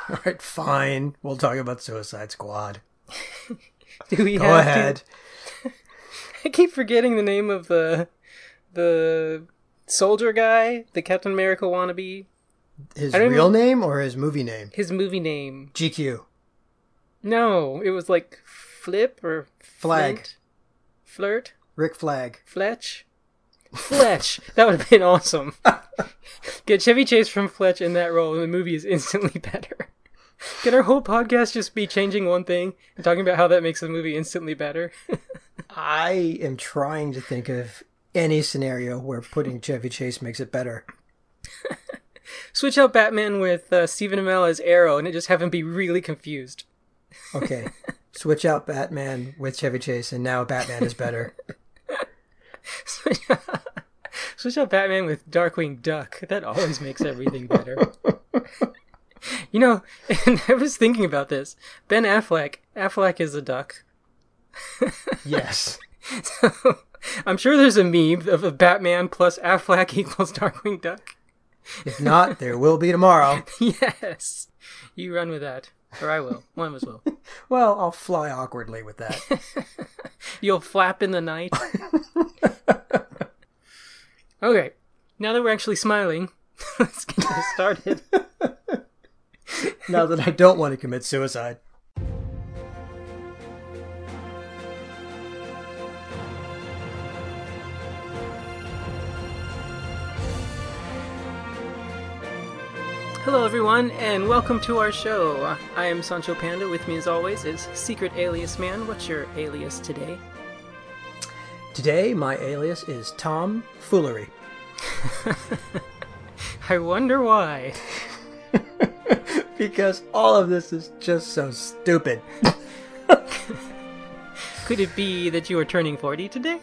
All right, fine. We'll talk about Suicide Squad. Do we Go have ahead. to? I keep forgetting the name of the soldier guy, the Captain America wannabe. His real name or his movie name? His movie name. GQ. No, it was like Flip or Flag. Flint? Flirt? Rick Flag. Fletch? Fletch! That would have been awesome. Get Chevy Chase from Fletch in that role and the movie is instantly better. Can our whole podcast just be changing one thing and talking about how that makes the movie instantly better? I am trying to think of any scenario where putting Chevy Chase makes it better. Switch out Batman with Stephen Amell as Arrow and just have him be really confused. Okay. Switch out Batman with Chevy Chase and now Batman is better. Switch out Batman with Darkwing Duck. That always makes everything better. You know, and I was thinking about this. Ben Affleck. Affleck is a duck. Yes. So, I'm sure there's a meme of a Batman plus Affleck equals Darkwing Duck. If not, there will be tomorrow. Yes. You run with that. Or I will. One of us will. Well, I'll fly awkwardly with that. You'll flap in the night. Okay. Now that we're actually smiling, let's get this started. Now that I don't want to commit suicide. Hello everyone, and welcome to our show. I am Sancho Panda. With me as always is Secret Alias Man. What's your alias today? Today, my alias is Tom Foolery. I wonder why. Because all of this is just so stupid. Could it be that you are turning 40 today?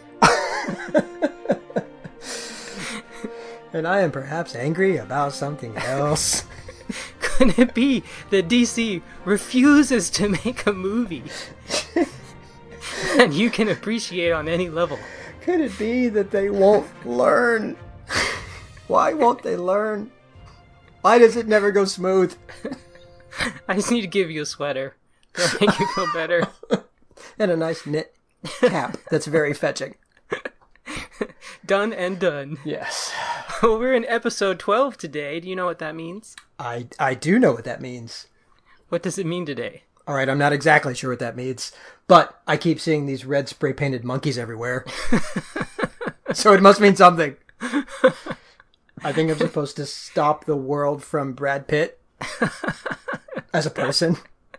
And I am perhaps angry about something else. Could it be that DC refuses to make a movie that you can appreciate on any level? Could it be that they won't learn? Why won't they learn? Why does it never go smooth? I just need to give you a sweater. That'll make you feel better. And a nice knit cap that's very fetching. Done and done. Yes. Well, we're in episode 12 today. Do you know what that means? I do know what that means. What does it mean today? All right, I'm not exactly sure what that means, but I keep seeing these red spray-painted monkeys everywhere. So it must mean something. I think I'm supposed to stop the world from Brad Pitt as a person.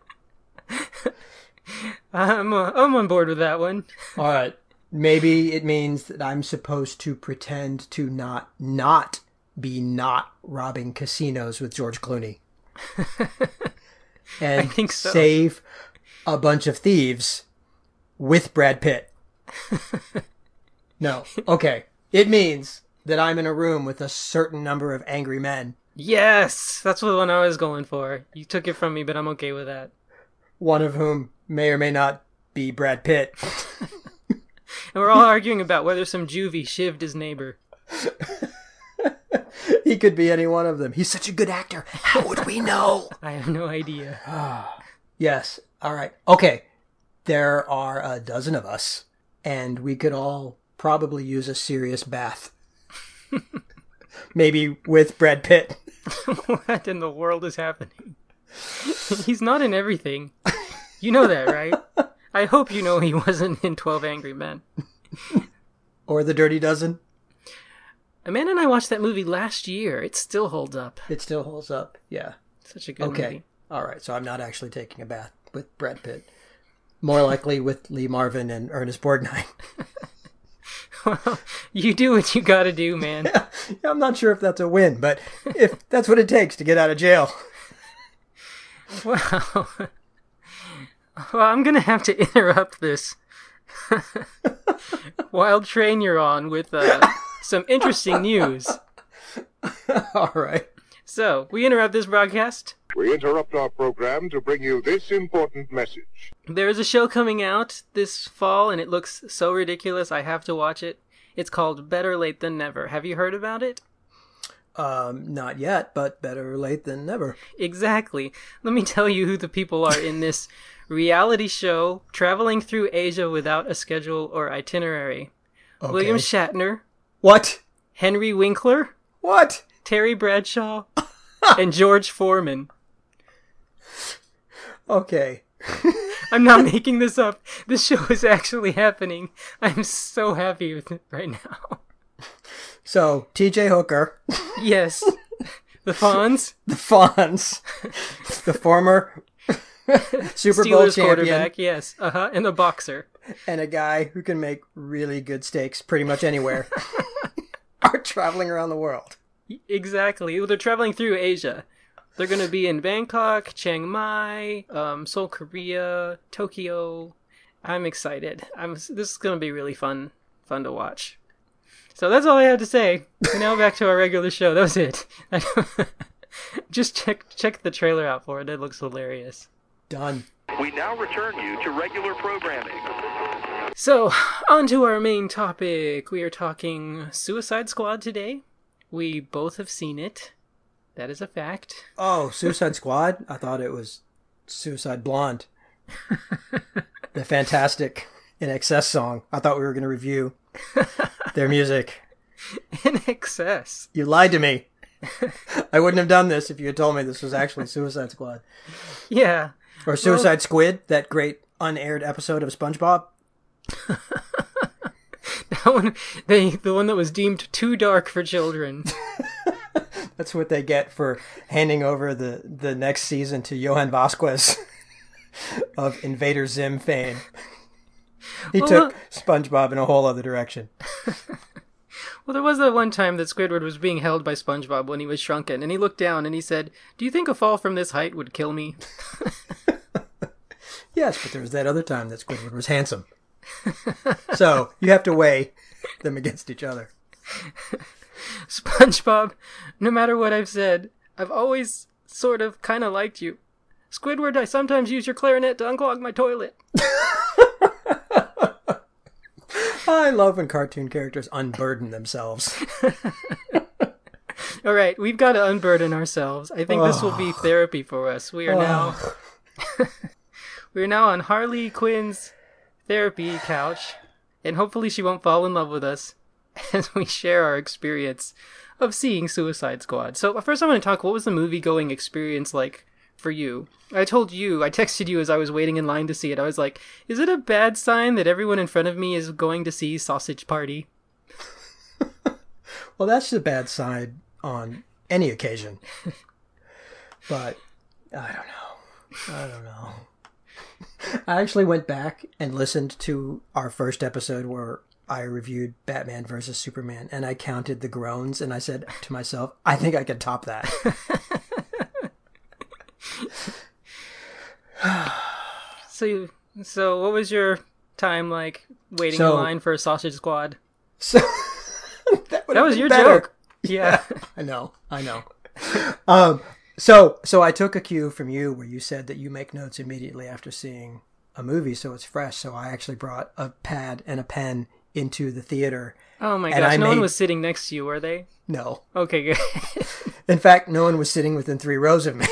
I'm on board with that one. All right. Maybe it means that I'm supposed to pretend to not be robbing casinos with George Clooney. And I think so. Save a bunch of thieves with Brad Pitt. No. Okay. It means that I'm in a room with a certain number of angry men. Yes! That's the one I was going for. You took it from me, but I'm okay with that. One of whom may or may not be Brad Pitt. And we're all arguing about whether some juvie shivved his neighbor. He could be any one of them. He's such a good actor. How would we know? I have no idea. Yes. All right. Okay. There are a dozen of us, and we could all probably use a serious bath. Maybe with Brad Pitt. What in the world is happening? He's not in everything. You know that, right? I hope you know he wasn't in 12 Angry Men. Or The Dirty Dozen. Amanda and I watched that movie last year. It still holds up. It still holds up, yeah. Such a good movie. All right, so I'm not actually taking a bath with Brad Pitt. More likely with Lee Marvin and Ernest Borgnine. Well, you do what you gotta do, man. Yeah, I'm not sure if that's a win, but if that's what it takes to get out of jail. Well, I'm gonna have to interrupt this wild train you're on with some interesting news. All right. So, we interrupt this broadcast. We interrupt our program to bring you this important message. There is a show coming out this fall, and it looks so ridiculous I have to watch it. It's called Better Late Than Never. Have you heard about it? Not yet, but better late than never. Exactly. Let me tell you who the people are in this reality show traveling through Asia without a schedule or itinerary. Okay. William Shatner, What? Henry Winkler, What? Terry Bradshaw, and George Foreman. Okay. I'm not making this up. This show is actually happening. I'm so happy with it right now. So, TJ Hooker, Yes. The Fonz, the Fonz, the former Super Bowl Steelers champion, quarterback, yes. And a boxer. and a guy who can make really good steaks pretty much anywhere, are traveling around the world. Exactly. Well, they're traveling through Asia. They're going to be in Bangkok, Chiang Mai, Seoul, Korea, Tokyo. I'm excited. This is going to be really fun to watch. So that's all I had to say. Now back to our regular show. That was it. Just check the trailer out for it. It looks hilarious. Done. We now return you to regular programming. So, on to our main topic. We are talking Suicide Squad today. We both have seen it. That is a fact. Oh, Suicide Squad? I thought it was Suicide Blonde. The fantastic In Excess song. I thought we were going to review their music. In Excess. You lied to me. I wouldn't have done this if you had told me this was actually Suicide Squad. Yeah. Or Suicide Squid, that great unaired episode of SpongeBob. That one, the one that was deemed too dark for children. That's what they get for handing over the next season to Johan Vasquez of Invader Zim fame. He took SpongeBob in a whole other direction. Well, there was that one time that Squidward was being held by SpongeBob when he was shrunken, and he looked down and he said, "Do you think a fall from this height would kill me?" Yes, but there was that other time that Squidward was handsome. So, you have to weigh them against each other. SpongeBob, no matter what I've said, I've always sort of kind of liked you. Squidward, I sometimes use your clarinet to unclog my toilet. I love when cartoon characters unburden themselves. All right, we've got to unburden ourselves. I think this will be therapy for us. We are now we're now on Harley Quinn's therapy couch, and hopefully she won't fall in love with us as we share our experience of seeing Suicide Squad. So first I want to talk, what was the movie-going experience like for you? I texted you as I was waiting in line to see it. I was like, is it a bad sign that everyone in front of me is going to see Sausage Party? Well, that's the bad side on any occasion. But, I don't know. I actually went back and listened to our first episode where I reviewed Batman vs. Superman, and I counted the groans, and I said to myself, I think I could top that. So what was your time like waiting in line for a Sausage Squad? So that was your better. joke. Yeah. I know. So I took a cue from you where you said that you make notes immediately after seeing a movie, so it's fresh. So I actually brought a pad and a pen into the theater. Oh my gosh, no one was sitting next to you, were they? No. Okay, good. In fact, no one was sitting within 3 rows of me.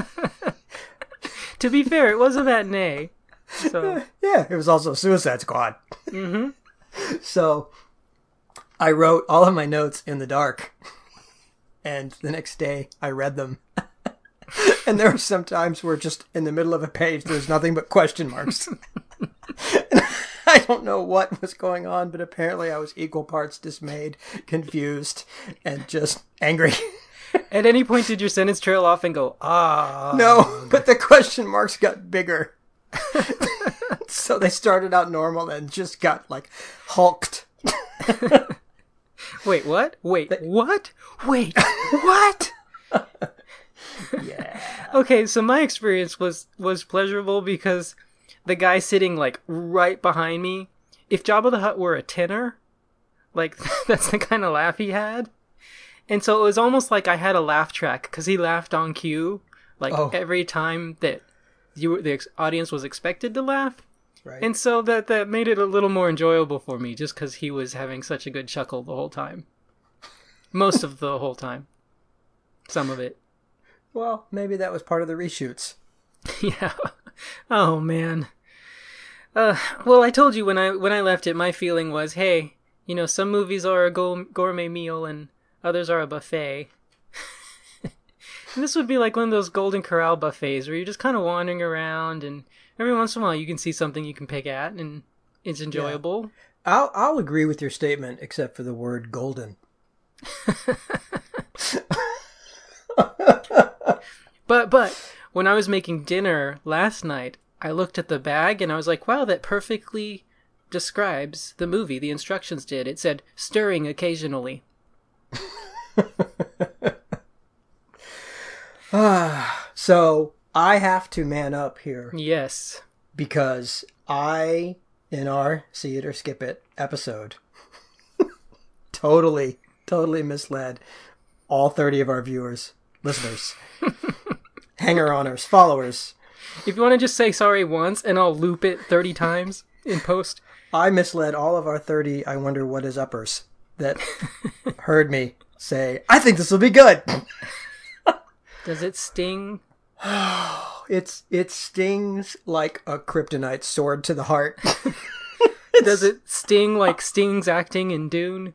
To be fair, it was a matinee. So Yeah, it was also Suicide Squad. Mm-hmm. So I wrote all of my notes in the dark. And the next day, I read them. And there were some times where just in the middle of a page, there was nothing but question marks. I don't know what was going on, but apparently I was equal parts dismayed, confused, and just angry. At any point did your sentence trail off and go, ah? No, but the question marks got bigger. So they started out normal and just got, like, hulked. Wait, what? Wait, what? Wait, what? Yeah. Okay, so my experience was pleasurable because the guy sitting, like, right behind me, if Jabba the Hutt were a tenor, like, that's the kind of laugh he had. And so it was almost like I had a laugh track because he laughed on cue, like, every time that the audience was expected to laugh. Right. And so that made it a little more enjoyable for me just because he was having such a good chuckle the whole time. Most of the whole time. Some of it. Well, maybe that was part of the reshoots. Yeah. Oh, man. Well, I told you when I left it, my feeling was, hey, you know, some movies are a gourmet meal and others are a buffet. And this would be like one of those Golden Corral buffets where you're just kind of wandering around, and every once in a while you can see something you can pick at, and it's enjoyable. Yeah. I'll agree with your statement, except for the word golden. But when I was making dinner last night, I looked at the bag and I was like, wow, that perfectly describes the movie. The instructions did. It said, stirring occasionally. So I have to man up here Yes. because I, in our See It or Skip It episode, totally misled all 30 of our viewers, listeners, hanger-oners, followers. If you want to just say sorry once and I'll loop it 30 times in post. I misled all of our 30 I Wonder What Is Uppers that heard me say, I think this will be good. Does it sting? It stings like a kryptonite sword to the heart. Does it sting like Sting's acting in Dune?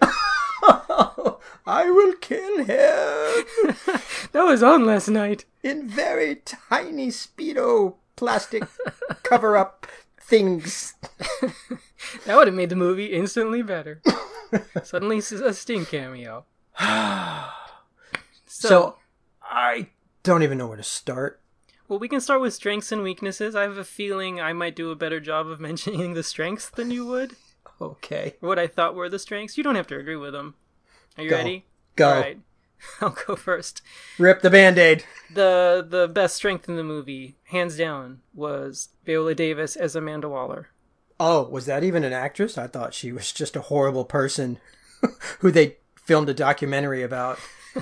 I will kill him That was on last night. in very tiny Speedo plastic cover-up things. That would have made the movie instantly better. Suddenly a Sting cameo. So I don't even know where to start. Well, we can start with strengths and weaknesses. I have a feeling I might do a better job of mentioning the strengths than you would. Okay. What I thought were the strengths. You don't have to agree with them. Are you Go. ready? Go. All right. I'll go first. Rip the Band-Aid. The best strength in the movie, hands down, was Viola Davis as Amanda Waller. Oh, was that even an actress? I thought she was just a horrible person who they filmed a documentary about.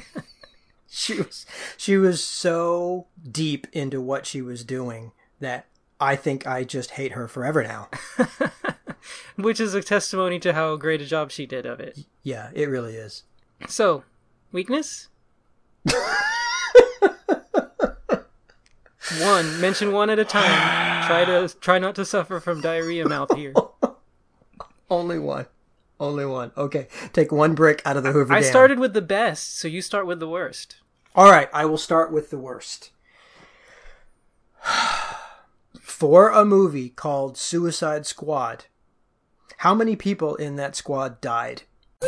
She was so deep into what she was doing that I think I just hate her forever now. Which is a testimony to how great a job she did of it. Yeah, it really is. So, weakness? One. Mention one at a time. Try not to suffer from diarrhea mouth here. Only one. Okay, take one brick out of the Hoover Dam. I started with the best, so you start with the worst. All right, I will start with the worst. For a movie called Suicide Squad, how many people in that squad died?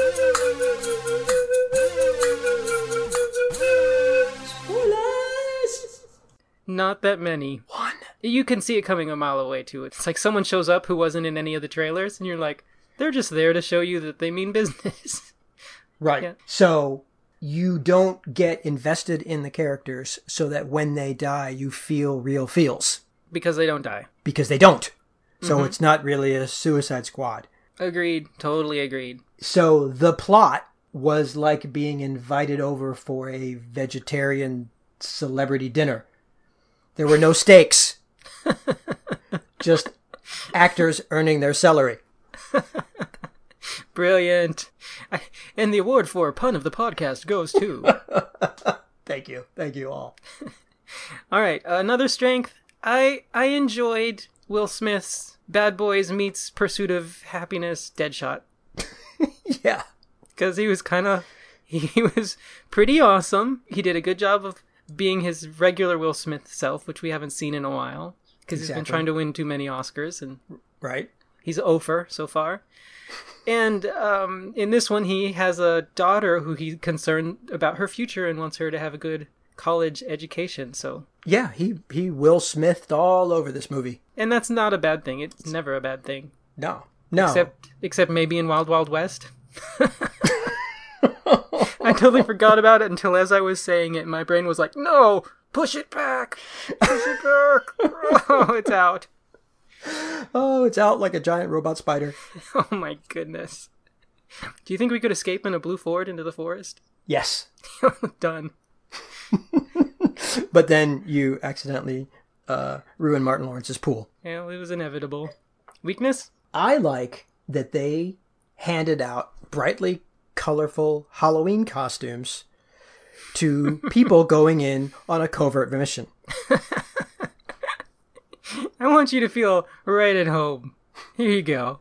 Not that many. One. You can see it coming a mile away, too. It's like someone shows up who wasn't in any of the trailers, and you're like, they're just there to show you that they mean business. Right. Yeah. So you don't get invested in the characters so that when they die, you feel real feels. Because they don't die. Because they don't. So it's not really a Suicide Squad. Agreed. Totally agreed. So the plot was like being invited over for a vegetarian celebrity dinner. There were no stakes. Just actors earning their celery. Brilliant. And the award for pun of the podcast goes to... Thank you. Thank you all. All right, another strength. I enjoyed Will Smith's Bad Boys meets Pursuit of Happiness Deadshot. Yeah. Because he was pretty awesome. He did a good job of being his regular Will Smith self, which we haven't seen in a while. Because he's been trying to win too many Oscars, and Right. he's over so far. And in this one, he has a daughter who he's concerned about her future and wants her to have a good college education. So, Yeah, he Will Smithed all over this movie. and that's not a bad thing. It's never a bad thing. No. Except maybe in Wild Wild West. I totally forgot about it until as I was saying it, my brain was like, no, push it back. Push it back. Oh, it's out. Oh, it's out like a giant robot spider. Oh my goodness. Do you think we could escape in a blue Ford into the forest? Yes. Done. But then you accidentally ruin Martin Lawrence's pool. Yeah, it was inevitable. Weakness? I like that they handed out brightly colorful Halloween costumes to people going in on a covert mission. I want you to feel right at home. Here you go.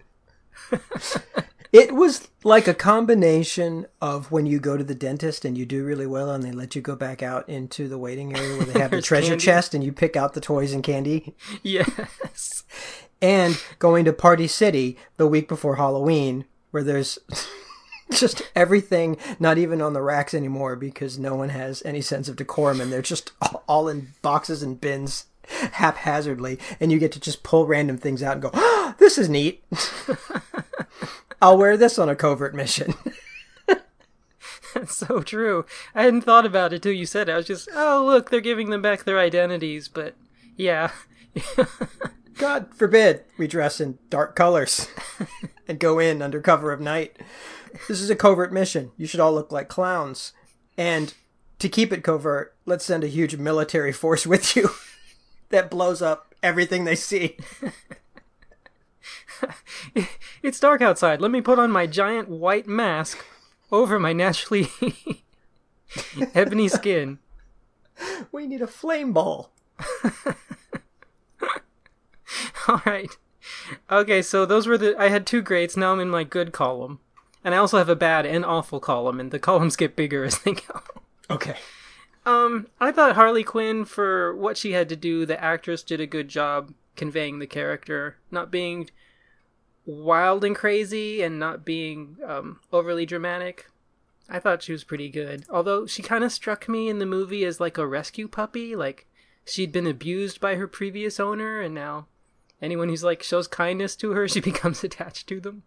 It was like a combination of when you go to the dentist and you do really well and they let you go back out into the waiting area where they have the treasure candy. chest and you pick out the toys and candy. Yes. And going to Party City the week before Halloween where there's just everything not even on the racks anymore because no one has any sense of decorum and they're just all in boxes and bins haphazardly and you get to just pull random things out and go, oh, this is neat. I'll wear this on a covert mission. That's so true. I hadn't thought about it till you said it. I was just, oh, look, they're giving them back their identities. But, yeah. God forbid we dress in dark colors and go in under cover of night. This is a covert mission. You should all look like clowns. And to keep it covert, let's send a huge military force with you that blows up everything they see. It's dark outside. Let me put on my giant white mask over my naturally ebony skin. We need a flame ball. All right. Okay, so those were I had 2 greats. Now I'm in my good column. And I also have a bad and awful column, and the columns get bigger as they go. Okay. I thought Harley Quinn, for what she had to do, the actress did a good job conveying the character, not being wild and crazy and not being overly dramatic. I thought she was pretty good. Although she kind of struck me in the movie as like a rescue puppy, like she'd been abused by her previous owner and now anyone who's like shows kindness to her, she becomes attached to them.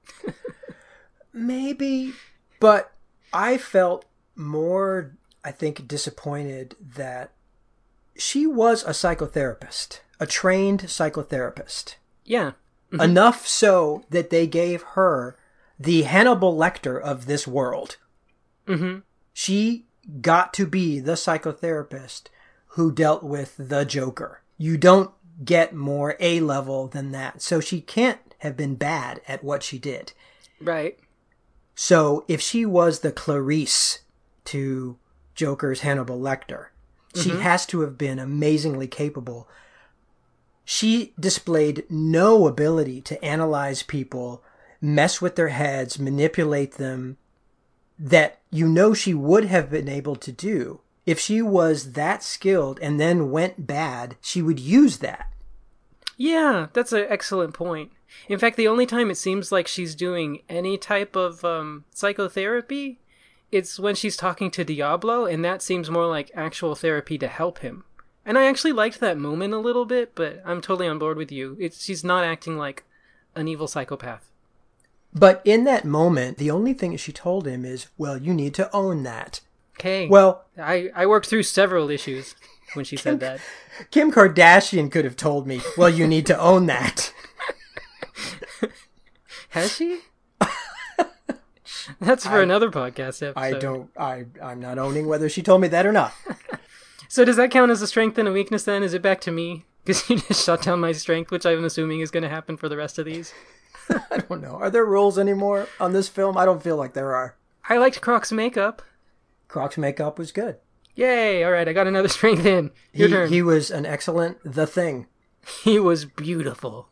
Maybe, but I felt more, I think, disappointed that she was a psychotherapist, a trained psychotherapist. Yeah. Mm-hmm. Enough so that they gave her the Hannibal Lecter of this world. Mm-hmm. She got to be the psychotherapist who dealt with the Joker. You don't get more A-level than that. So she can't have been bad at what she did. Right. So if she was the Clarice to Joker's Hannibal Lecter, she has to have been amazingly capable. She displayed no ability to analyze people, mess with their heads, manipulate them, that you know she would have been able to do. If she was that skilled and then went bad, she would use that. Yeah, that's an excellent point. In fact, the only time it seems like she's doing any type of psychotherapy, it's when she's talking to Diablo, and that seems more like actual therapy to help him. And I actually liked that moment a little bit, but I'm totally on board with you. She's not acting like an evil psychopath. But in that moment, the only thing she told him is, well, you need to own that. Okay. Well, I worked through several issues when she said that. Kim Kardashian could have told me, well, you need to own that. Has she? That's for another podcast episode. I'm not owning whether she told me that or not. So does that count as a strength and a weakness then? Is it back to me? Because you just shut down my strength, which I'm assuming is going to happen for the rest of these. I don't know. Are there rules anymore on this film? I don't feel like there are. I liked Croc's makeup. Croc's makeup was good. Yay! All right, I got another strength in. Your turn. He was an excellent The Thing. He was beautiful.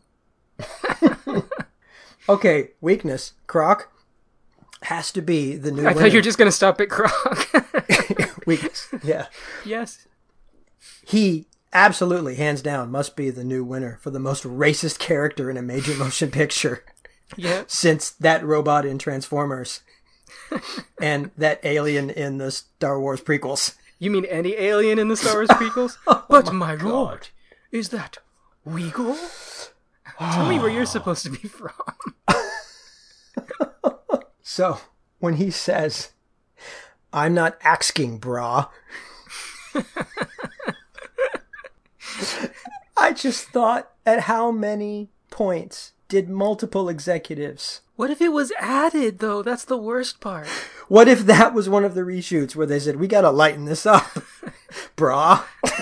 Okay, weakness. Croc has to be the new I winner. thought you were just going to stop at Croc. Weakness, yeah. Yes. He absolutely, hands down, must be the new winner for the most racist character in a major motion picture. Yeah. Since that robot in Transformers and that alien in the Star Wars prequels. You mean any alien in the Star Wars prequels? But my lord, is that Weagle? Tell me where you're supposed to be from. So, when he says, I'm not asking, brah, I just thought at how many points did multiple executives... What if it was added, though? That's the worst part. What if that was one of the reshoots where they said, we gotta lighten this up, brah?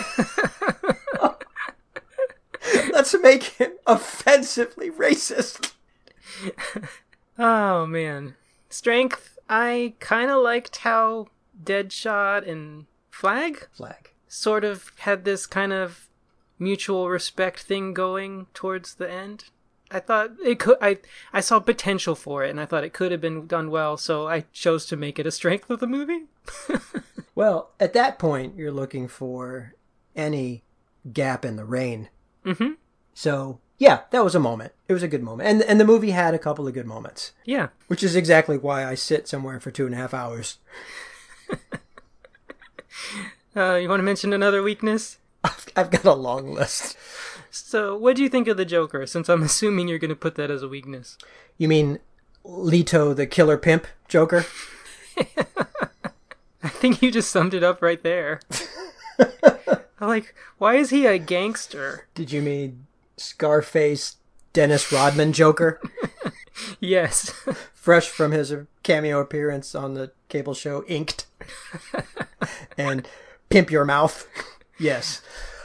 Let's make him offensively racist. Oh, man. Strength, I kind of liked how Deadshot and Flag sort of had this kind of mutual respect thing going towards the end. I thought it could. I saw potential for it, and I thought it could have been done well. So I chose to make it a strength of the movie. Well, at that point, you're looking for any gap in the rain. Mm-hmm. So yeah, that was a moment. It was a good moment, and the movie had a couple of good moments. Yeah, which is exactly why I sit somewhere for 2.5 hours. You want to mention another weakness? I've got a long list. So, what do you think of the Joker, since I'm assuming you're going to put that as a weakness? You mean Leto, the killer pimp Joker? I think you just summed it up right there. Like, why is he a gangster? Did you mean Scarface Dennis Rodman Joker? Yes. Fresh from his cameo appearance on the cable show Inked. And Pimp Your Mouth. Yes.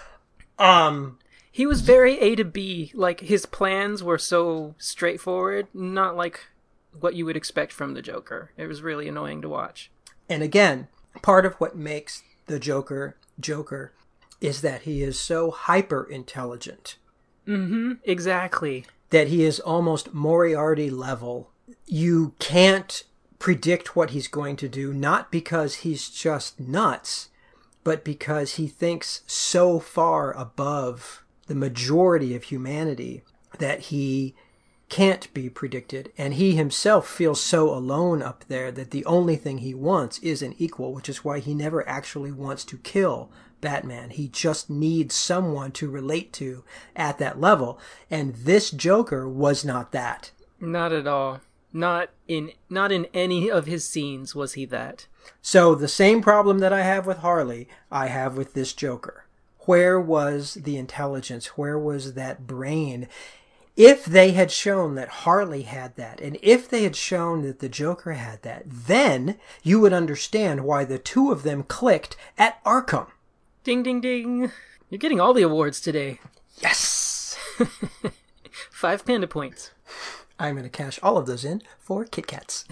He was very A to B. Like, his plans were so straightforward, not like what you would expect from the Joker. It was really annoying to watch. And again, part of what makes the Joker is that he is so hyper intelligent. Mm-hmm. Exactly. That he is almost Moriarty level. You can't predict what he's going to do, not because he's just nuts, but because he thinks so far above the majority of humanity that he can't be predicted. And he himself feels so alone up there that the only thing he wants is an equal, which is why he never actually wants to kill Batman. He just needs someone to relate to at that level. And this Joker was not that. Not at all. Not in any of his scenes was he that. So the same problem that I have with Harley, I have with this Joker. Where was the intelligence? Where was that brain? If they had shown that Harley had that, and if they had shown that the Joker had that, then you would understand why the two of them clicked at Arkham. Ding, ding, ding. You're getting all the awards today. Yes! 5 panda points. I'm going to cash all of those in for Kit Kats.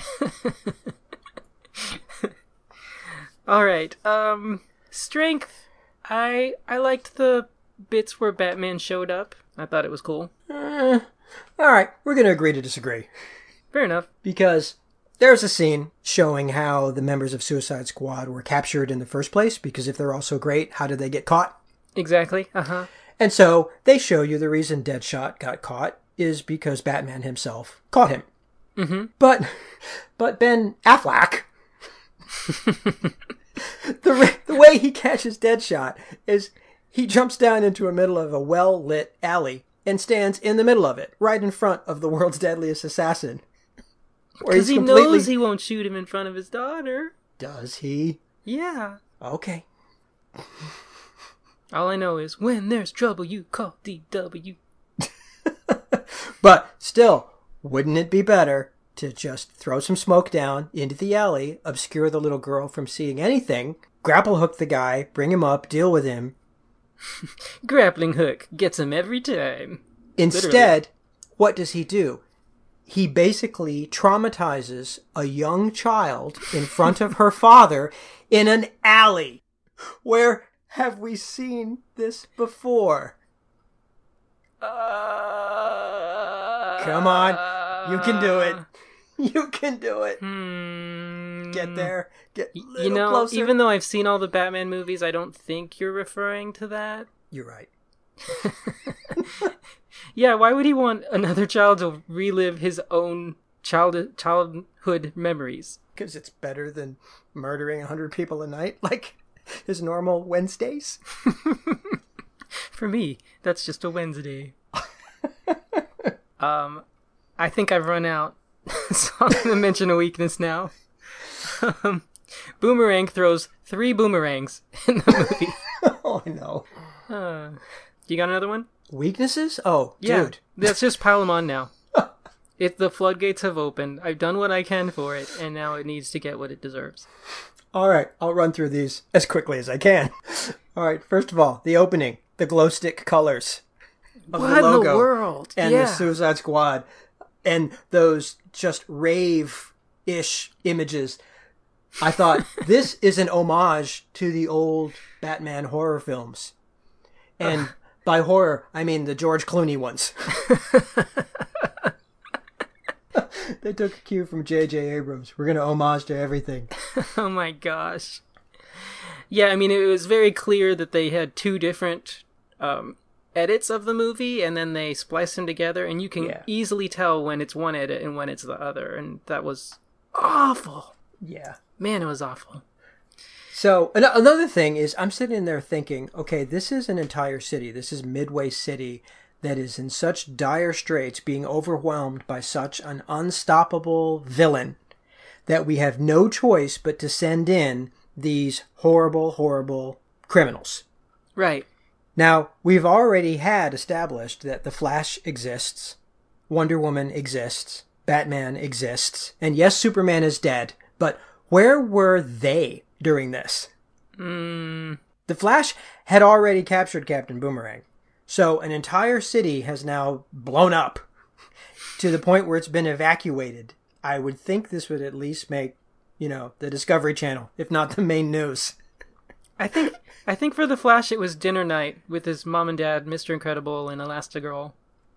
All right. Strength. I liked the bits where Batman showed up. I thought it was cool. All right, we're going to agree to disagree. Fair enough. Because there's a scene showing how the members of Suicide Squad were captured in the first place, because if they're all so great, how did they get caught? Exactly. Uh-huh. And so they show you the reason Deadshot got caught is because Batman himself caught him. Mm-hmm. But Ben Affleck, the way he catches Deadshot is he jumps down into the middle of a well-lit alley and stands in the middle of it, right in front of the world's deadliest assassin. Because he knows he won't shoot him in front of his daughter. Does he? Yeah. Okay. All I know is, when there's trouble, you call DW. But still, wouldn't it be better to just throw some smoke down into the alley, obscure the little girl from seeing anything, grapple hook the guy, bring him up, deal with him? Grappling hook gets him every time. Instead, literally. What does he do? He basically traumatizes a young child in front of her father in an alley. Where have we seen this before? Come on. You can do it. You can do it. Get there. Get a little closer. Even though I've seen all the Batman movies, I don't think you're referring to that. You're right. Yeah, why would he want another child to relive his own childhood memories? Because it's better than murdering 100 people a night, like his normal Wednesdays. For me, that's just a Wednesday. I think I've run out, so I'm going to mention a weakness now. Boomerang throws 3 boomerangs in the movie. Oh, no. You got another one? Weaknesses? Oh, yeah, dude. Let's just pile them on now. The floodgates have opened. I've done what I can for it, and now it needs to get what it deserves. All right, I'll run through these as quickly as I can. All right, first of all, the opening, the glow stick colors of what the logo in the world? and the Suicide Squad, and those just rave-ish images. I thought, this is an homage to the old Batman horror films. And by horror, I mean the George Clooney ones. They took a cue from J.J. Abrams. We're going to homage to everything. Oh my gosh. Yeah, I mean, it was very clear that they had two different edits of the movie, and then they spliced them together, and you can easily tell when it's one edit and when it's the other, and that was awful. Yeah. Man, it was awful. So, another thing is, I'm sitting there thinking, okay, this is an entire city. This is Midway City that is in such dire straits, being overwhelmed by such an unstoppable villain that we have no choice but to send in these horrible, horrible criminals. Right. Now, we've already had established that the Flash exists, Wonder Woman exists, Batman exists, and yes, Superman is dead, but where were they during this? The Flash had already captured Captain Boomerang. So an entire city has now blown up to the point where it's been evacuated. I would think this would at least make, the Discovery Channel, if not the main news. I think for the Flash it was dinner night with his mom and dad, Mr. Incredible and Elastigirl.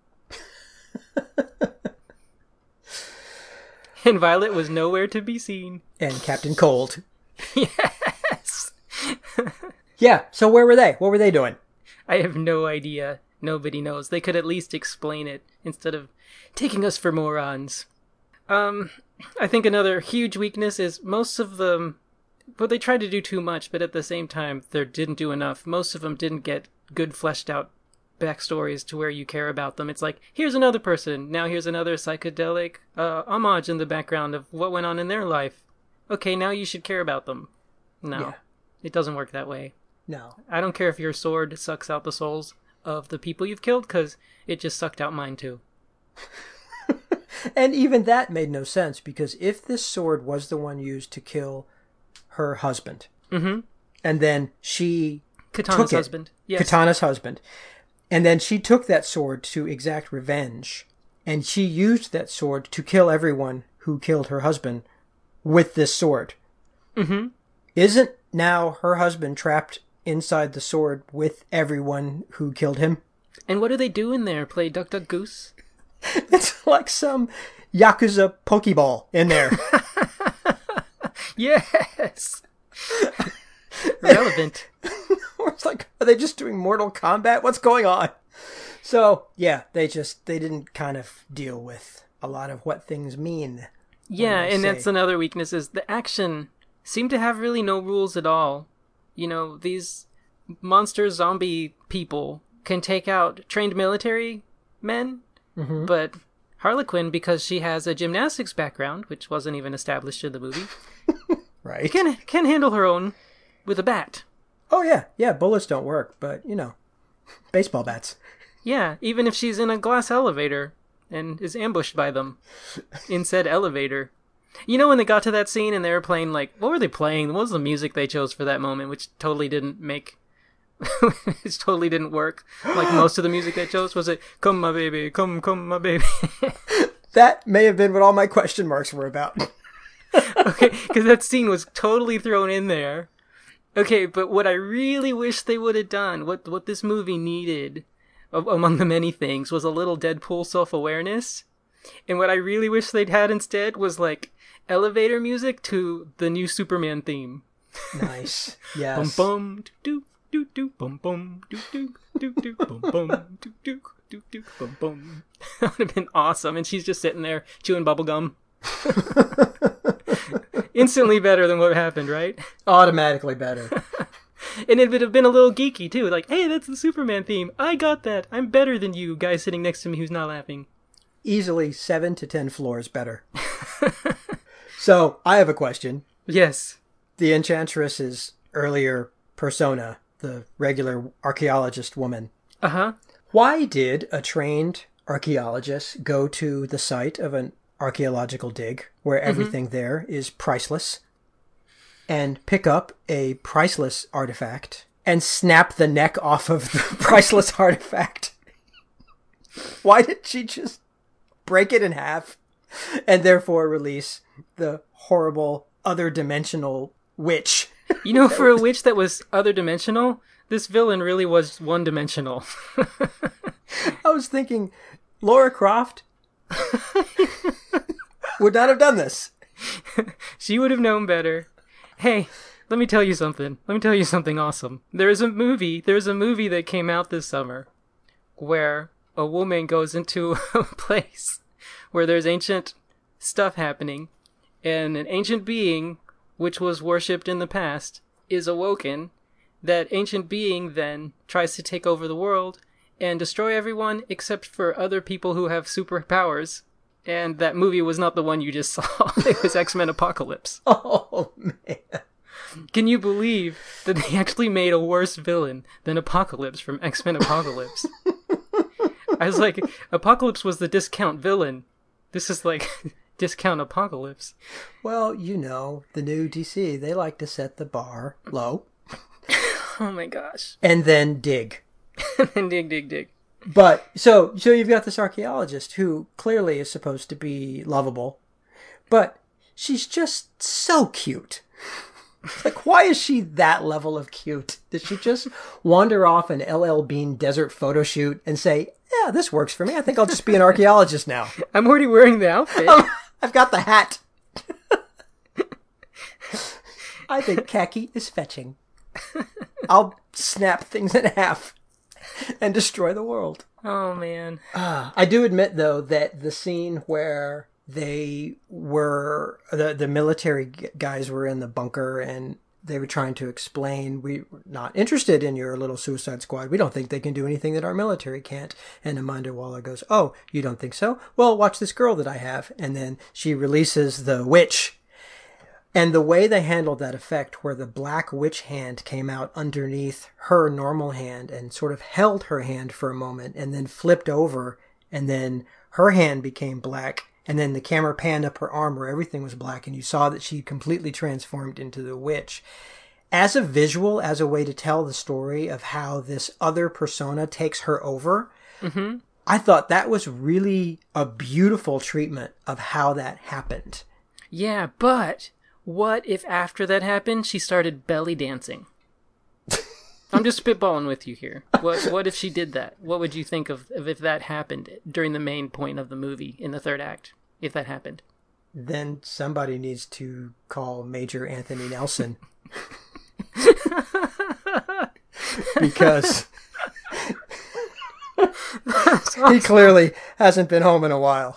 And Violet was nowhere to be seen. And Captain Cold. Yes. Yeah, so where were they? What were they doing? I have no idea. Nobody knows. They could at least explain it instead of taking us for morons. I think another huge weakness is most of them, well, they tried to do too much, but at the same time, they didn't do enough. Most of them didn't get good fleshed out backstories to where you care about them. It's like, here's another person. Now here's another psychedelic homage in the background of what went on in their life. Okay, now you should care about them. No, It doesn't work that way. No. I don't care if your sword sucks out the souls of the people you've killed, because it just sucked out mine too. And even that made no sense, because if this sword was the one used to kill her husband, and then she Katana's took husband. Yes. Katana's husband, and then she took that sword to exact revenge, and she used that sword to kill everyone who killed her husband with this sword. Isn't now her husband trapped inside the sword with everyone who killed him? And what do they do in there? Play Duck Duck Goose? It's like some Yakuza Pokeball in there. Yes! Relevant. It's like, are they just doing Mortal Kombat? What's going on? So, yeah, they didn't kind of deal with a lot of what things mean. Yeah, and that's another weakness, is the action seemed to have really no rules at all. These monster zombie people can take out trained military men, but Harlequin, because she has a gymnastics background, which wasn't even established in the movie, right, can handle her own with a bat. Oh, yeah, bullets don't work, but, baseball bats. Yeah, even if she's in a glass elevator and is ambushed by them in said elevator. When they got to that scene and they were playing, what were they playing? What was the music they chose for that moment, which totally didn't it totally didn't work. Like most of the music they chose, was it, come my baby, come my baby. That may have been what all my question marks were about. Okay, because that scene was totally thrown in there. Okay, but what I really wish they would have done, what this movie needed, among the many things, was a little Deadpool self-awareness. And what I really wish they'd had instead was, elevator music to the new Superman theme. Nice. Yes. Bum bum do do do bum bum do do do do bum bum do do do do bum bum. That would have been awesome. And she's just sitting there chewing bubblegum. Instantly better than what happened, right? Automatically better. And it would have been a little geeky too, like, hey, that's the Superman theme. I got that. I'm better than you, guy sitting next to me who's not laughing. Easily 7 to 10 floors better. So, I have a question. Yes. The Enchantress's earlier persona, the regular archaeologist woman. Uh-huh. Why did a trained archaeologist go to the site of an archaeological dig where everything there is priceless and pick up a priceless artifact and snap the neck off of the priceless artifact? Why did she just break it in half and therefore release the horrible other dimensional witch. You know, for a witch that was other dimensional, this villain really was one dimensional. I was thinking, Laura Croft would not have done this. She would have known better. Hey, let me tell you something. Let me tell you something awesome. There's a movie that came out this summer where a woman goes into a place where there's ancient stuff happening, and an ancient being, which was worshipped in the past, is awoken. That ancient being then tries to take over the world and destroy everyone except for other people who have superpowers. And that movie was not the one you just saw. It was X-Men Apocalypse. Oh, man. Can you believe that they actually made a worse villain than Apocalypse from X-Men Apocalypse? I was like, Apocalypse was the discount villain. This is like discount Apocalypse. Well, you know, the new DC, they like to set the bar low. Oh my gosh. And then dig. And dig. But, so you've got this archaeologist who clearly is supposed to be lovable, but she's just so cute. Like, why is she that level of cute? Did she just wander off an LL Bean desert photo shoot and say, yeah, this works for me. I think I'll just be an archaeologist now. I'm already wearing the outfit. I've got the hat. I think khaki is fetching. I'll snap things in half and destroy the world. Oh, man. I do admit, though, that the scene where they were, the military guys were in the bunker and they were trying to explain, we're not interested in your little Suicide Squad. We don't think they can do anything that our military can't. And Amanda Waller goes, oh, you don't think so? Well, watch this girl that I have. And then she releases the witch. And the way they handled that effect, where the black witch hand came out underneath her normal hand and sort of held her hand for a moment and then flipped over, and then her hand became black, and then the camera panned up her arm where everything was black, and you saw that she completely transformed into the witch. As a visual, as a way to tell the story of how this other persona takes her over, I thought that was really a beautiful treatment of how that happened. Yeah, but what if after that happened, she started belly dancing? I'm just spitballing with you here. What if she did that? What would you think of if that happened during the main point of the movie in the third act? If that happened, then somebody needs to call Major Anthony Nelson. Because he clearly hasn't been home in a while.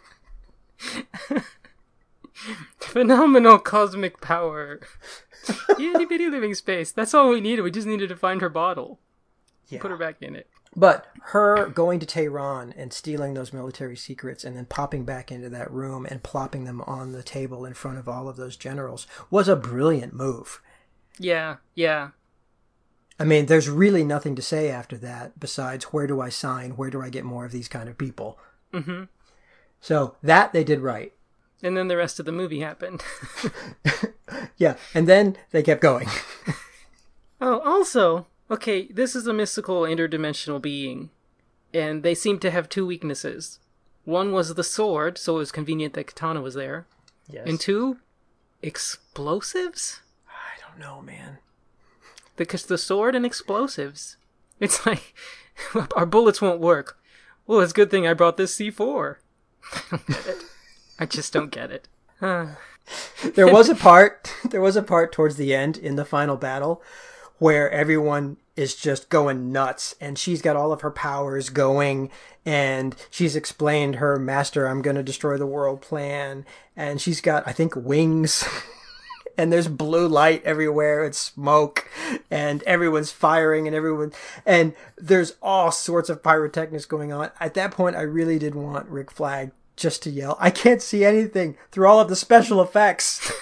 Phenomenal cosmic power. Itty bitty living space. That's all we needed. We just needed to find her bottle. Yeah. Put her back in it. But her going to Tehran and stealing those military secrets and then popping back into that room and plopping them on the table in front of all of those generals was a brilliant move. Yeah. I mean, there's really nothing to say after that besides where do I sign? Where do I get more of these kind of people? Mm-hmm. So that they did right. And then the rest of the movie happened. Yeah, and then they kept going. Oh, also, okay, this is a mystical interdimensional being, and they seem to have two weaknesses. One was the sword, so it was convenient that Katana was there. Yes. And two, explosives? I don't know, man. Because the sword and explosives. It's like, our bullets won't work. Well, it's a good thing I brought this C4. I don't get it. I just don't get it. There was a part towards the end in the final battle where everyone is just going nuts and she's got all of her powers going and she's explained her master, I'm going to destroy the world plan. And she's got, I think, wings and there's blue light everywhere and smoke and everyone's firing and there's all sorts of pyrotechnics going on. At that point, I really did want Rick Flag just to yell, I can't see anything through all of the special effects.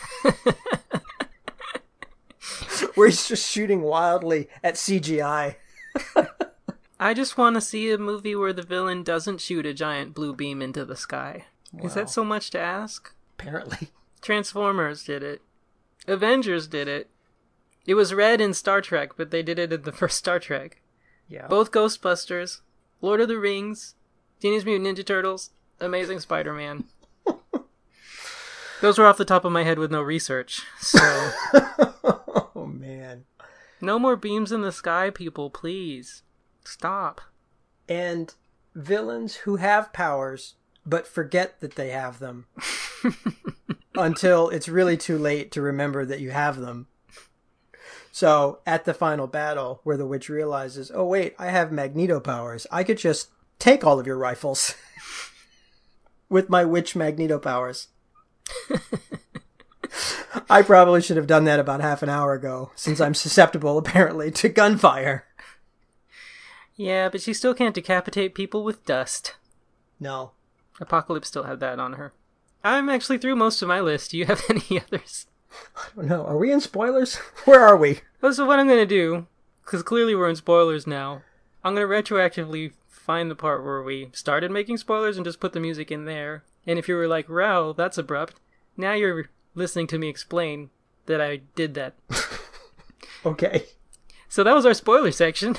Where he's just shooting wildly at CGI. I just want to see a movie where the villain doesn't shoot a giant blue beam into the sky. Wow. Is that so much to ask? Apparently. Transformers did it. Avengers did it. It was red in Star Trek, but they did it in the first Star Trek. Yeah. Both Ghostbusters, Lord of the Rings, Teenage Mutant Ninja Turtles, Amazing Spider-Man. Those were off the top of my head with no research. So, Oh, man. no more beams in the sky, people, please. Stop. And villains who have powers but forget that they have them until it's really too late to remember that you have them. So at the final battle where the witch realizes, oh wait, I have Magneto powers. I could just take all of your rifles with my witch Magneto powers. I probably should have done that about half an hour ago, since I'm susceptible apparently to gunfire. Yeah, but she still can't decapitate people with dust. No. Apocalypse still had that on her. I'm actually through most of my list. Do you have any others? I don't know. Are we in spoilers? Where are we? Well, so what I'm going to do, because clearly we're in spoilers now, I'm going to retroactively find the part where we started making spoilers and just put the music in there. And if you were like, wow, that's abrupt, now you're listening to me explain that I did that. Okay. So that was our spoiler section.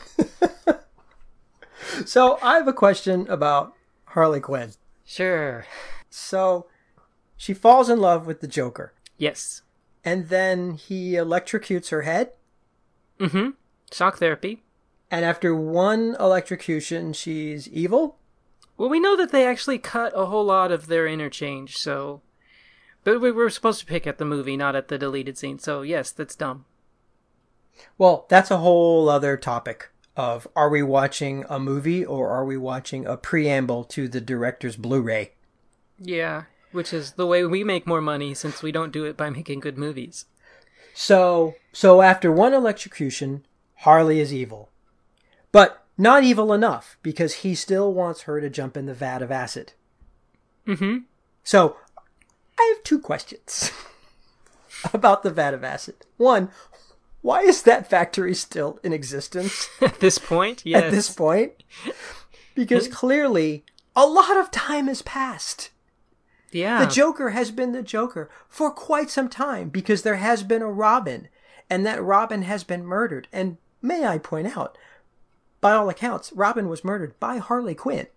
So I have a question about Harley Quinn. Sure. So she falls in love with the Joker. Yes. And then he electrocutes her head. Mm-hmm. Shock therapy. And after one electrocution, she's evil. Well, we know that they actually cut a whole lot of their interchange, so... But we were supposed to pick at the movie, not at the deleted scene, so yes, that's dumb. Well, that's a whole other topic of, are we watching a movie or are we watching a preamble to the director's Blu-ray? Yeah, which is the way we make more money since we don't do it by making good movies. So after one electrocution, Harley is evil. But not evil enough, because he still wants her to jump in the vat of acid. Mm-hmm. So, I have two questions about the vat of acid. One, why is that factory still in existence? At this point, yes. At this point? Because clearly, a lot of time has passed. Yeah. The Joker has been the Joker for quite some time, because there has been a Robin, and that Robin has been murdered. And may I point out, by all accounts, Robin was murdered by Harley Quinn.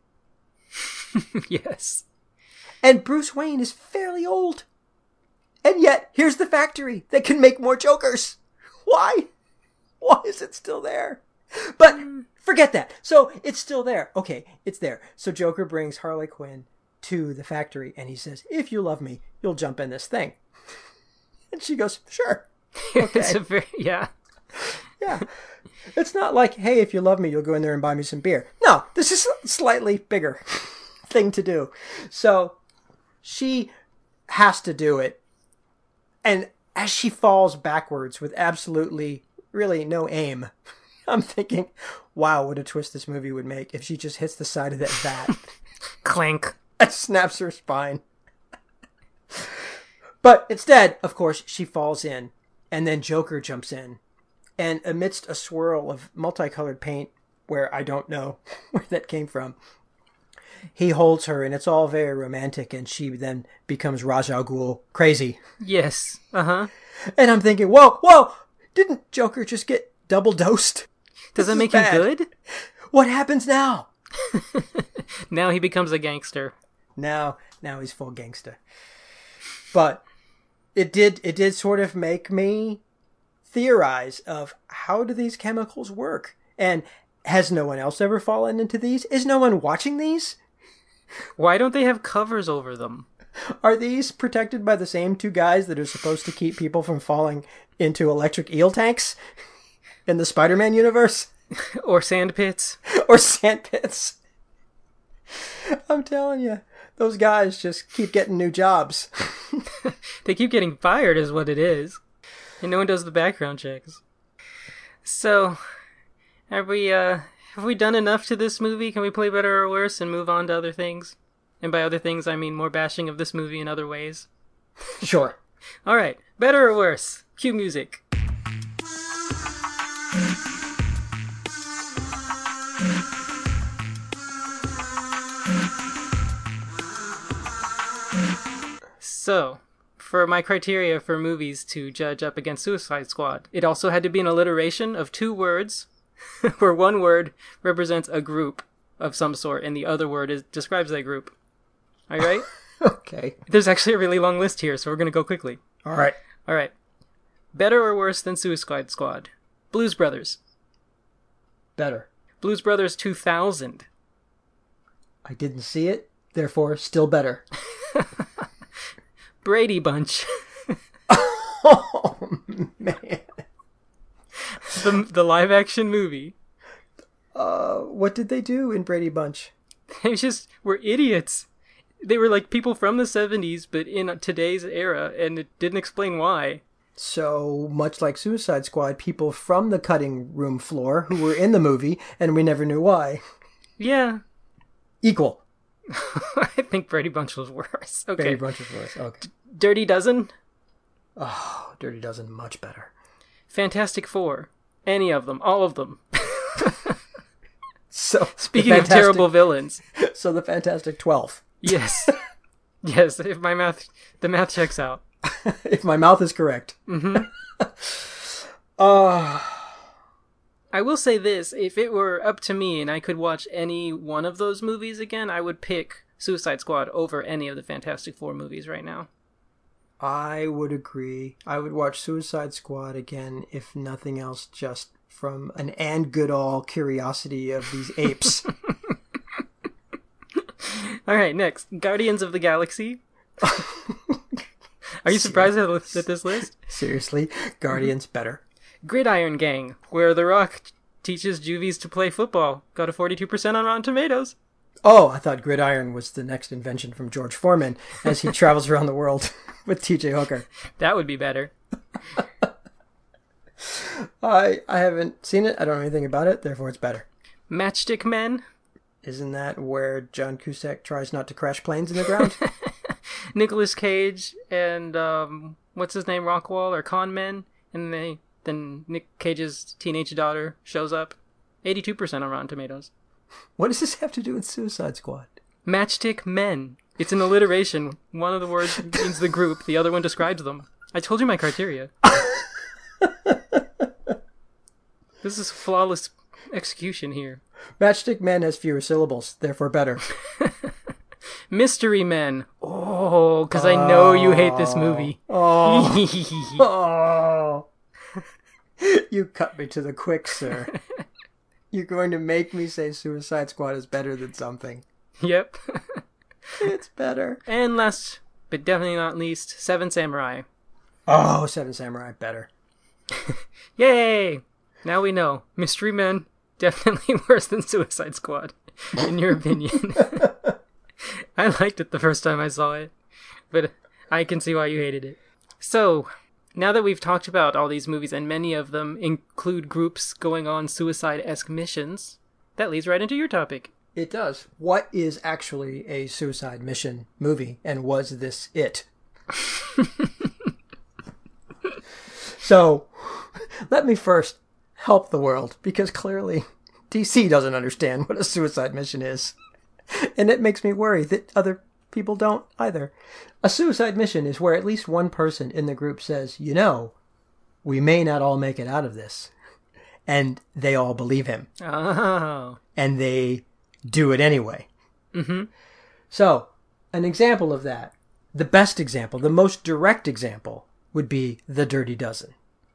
Yes. And Bruce Wayne is fairly old. And yet, here's the factory that can make more Jokers. Why? Why is it still there? But forget that. So it's still there. Okay, it's there. So Joker brings Harley Quinn to the factory and he says, if you love me, you'll jump in this thing. And she goes, sure. Okay. It's a very, yeah. Yeah. It's not like, hey, if you love me, you'll go in there and buy me some beer. No, this is a slightly bigger thing to do. So she has to do it. And as she falls backwards with absolutely, really no aim, I'm thinking, wow, what a twist this movie would make if she just hits the side of that vat. Clank. And snaps her spine. But instead, of course, she falls in. And then Joker jumps in. And amidst a swirl of multicolored paint, where I don't know where that came from, he holds her, and it's all very romantic, and she then becomes Ra's al Ghul crazy. Yes. Uh-huh. And I'm thinking, whoa, didn't Joker just get double dosed? Does that make him good? What happens now? Now he becomes a gangster. Now he's full gangster. But it did sort of make me theorize of how do these chemicals work? And has no one else ever fallen into these? Is no one watching these? Why don't they have covers over them? Are these protected by the same two guys that are supposed to keep people from falling into electric eel tanks in the Spider-Man universe? Or sand pits? Or sand pits? I'm telling you, those guys just keep getting new jobs. They keep getting fired is what it is. And no one does the background checks. So, have we done enough to this movie? Can we play better or worse and move on to other things? And by other things, I mean more bashing of this movie in other ways. Sure. Alright, better or worse? Cue music. So, for my criteria for movies to judge up against Suicide Squad, it also had to be an alliteration of two words, where one word represents a group of some sort, and the other word describes that group. Are you right? Okay. There's actually a really long list here, so we're going to go quickly. All right. All right. Better or worse than Suicide Squad? Blues Brothers. Better. Blues Brothers 2000. I didn't see it, therefore still better. Brady Bunch. Oh, man. The live action movie. What did they do in Brady Bunch? They just were idiots. They were like people from the 70s, but in today's era, and it didn't explain why. So, much like Suicide Squad, people from the cutting room floor who were in the movie, and we never knew why. Yeah. Equal. I think Brady Bunch was worse. Okay. Brady Bunch was worse. Okay. Dirty Dozen. Oh, Dirty Dozen, much better. Fantastic Four. Any of them. All of them. So, Speaking of terrible villains. So the Fantastic 12. Yes. Yes, if the math checks out. If my mouth is correct. Mm-hmm. I will say this, if it were up to me and I could watch any one of those movies again, I would pick Suicide Squad over any of the Fantastic Four movies right now. I would agree. I would watch Suicide Squad again, if nothing else, just from an Anne Goodall curiosity of these apes. Alright, next. Guardians of the Galaxy. Are you surprised at this list? Seriously, Guardians better. Gridiron Gang, where The Rock teaches juvies to play football. Got a 42% on Rotten Tomatoes. Oh, I thought gridiron was the next invention from George Foreman as he travels around the world with T.J. Hooker. That would be better. I haven't seen it. I don't know anything about it. Therefore, it's better. Matchstick Men. Isn't that where John Cusack tries not to crash planes in the ground? Nicolas Cage and what's his name, Rockwall or Con Men, and then Nick Cage's teenage daughter shows up. 82% on Rotten Tomatoes. What does this have to do with Suicide Squad? Matchstick Men. It's an alliteration. One of the words means the group, the other one describes them. I told you my criteria. This is flawless execution here. Matchstick Men has fewer syllables, therefore better. Mystery Men. Oh, because I know you hate this movie. Oh. You cut me to the quick, sir. You're going to make me say Suicide Squad is better than something. Yep. It's better. And last, but definitely not least, Seven Samurai. Oh, Seven Samurai, better. Yay! Now we know. Mystery Men, definitely worse than Suicide Squad, in your opinion. I liked it the first time I saw it, but I can see why you hated it. So, now that we've talked about all these movies, and many of them include groups going on suicide-esque missions, that leads right into your topic. It does. What is actually a suicide mission movie, and was this it? So, let me first help the world, because clearly DC doesn't understand what a suicide mission is. And it makes me worry that other people don't either. A suicide mission is where at least one person in the group says, you know, we may not all make it out of this. And they all believe him. Oh. And they do it anyway. Mm-hmm. So, an example of that, the best example, the most direct example, would be The Dirty Dozen.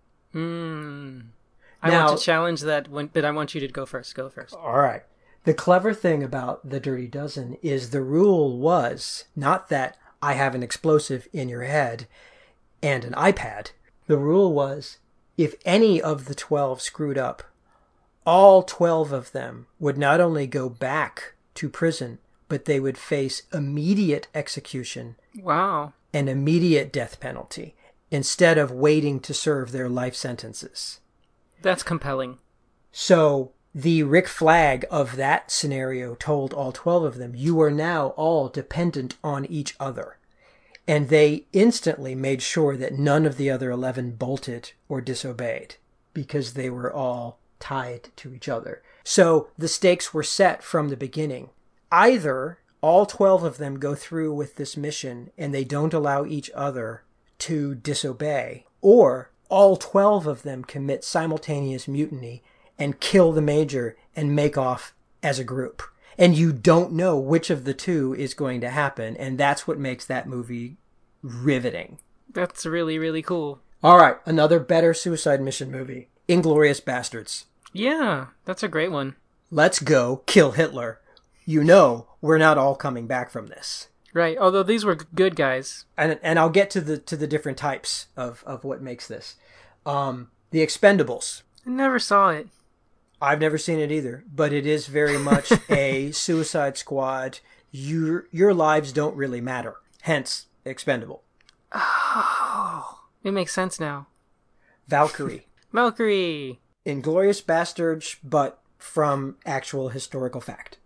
I want to challenge that, but I want you to go first. Go first. All right. The clever thing about The Dirty Dozen is the rule was not that I have an explosive in your head and an iPad. The rule was if any of the 12 screwed up, all 12 of them would not only go back to prison, but they would face immediate execution. Wow. And immediate death penalty instead of waiting to serve their life sentences. That's compelling. So the Rick Flag of that scenario told all 12 of them, you are now all dependent on each other. And they instantly made sure that none of the other 11 bolted or disobeyed because they were all tied to each other. So the stakes were set from the beginning. Either all 12 of them go through with this mission and they don't allow each other to disobey, or all 12 of them commit simultaneous mutiny and kill the major and make off as a group. And you don't know which of the two is going to happen, and that's what makes that movie riveting. That's really, really cool. All right, another better suicide mission movie, Inglourious Bastards. Yeah, that's a great one. Let's go kill Hitler. You know we're not all coming back from this. Right, although these were good guys. And I'll get to the different types of what makes this. The Expendables. I never saw it. I've never seen it either, but it is very much a Suicide Squad. Your lives don't really matter. Hence, Expendable. Oh, it makes sense now. Valkyrie. Valkyrie. Inglourious Bastards, but from actual historical fact.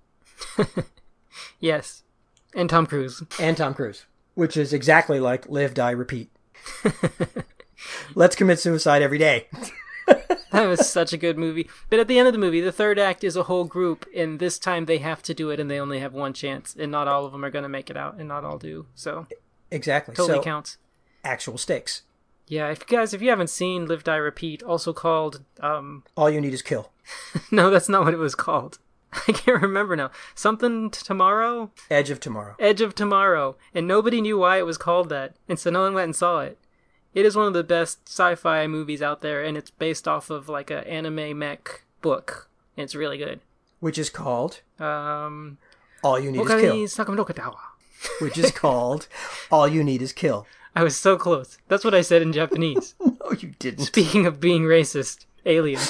Yes. And Tom Cruise. And Tom Cruise. Which is exactly like Live, Die, Repeat. Let's commit suicide every day. That was such a good movie. But at the end of the movie, the third act is a whole group, and this time they have to do it, and they only have one chance, and not all of them are going to make it out, and not all do. So exactly. Totally counts. Actual stakes. Yeah, if you haven't seen Live, Die, Repeat, also called... All You Need Is Kill. No, that's not what it was called. I can't remember now. Something Tomorrow? Edge of Tomorrow. Edge of Tomorrow. And nobody knew why it was called that, and so no one went and saw it. It is one of the best sci-fi movies out there, and it's based off of like an anime mech book. And it's really good. Which is called All You Need Is Kill. Which is called All You Need Is Kill. I was so close. That's what I said in Japanese. No, you didn't. Speaking of being racist, alien.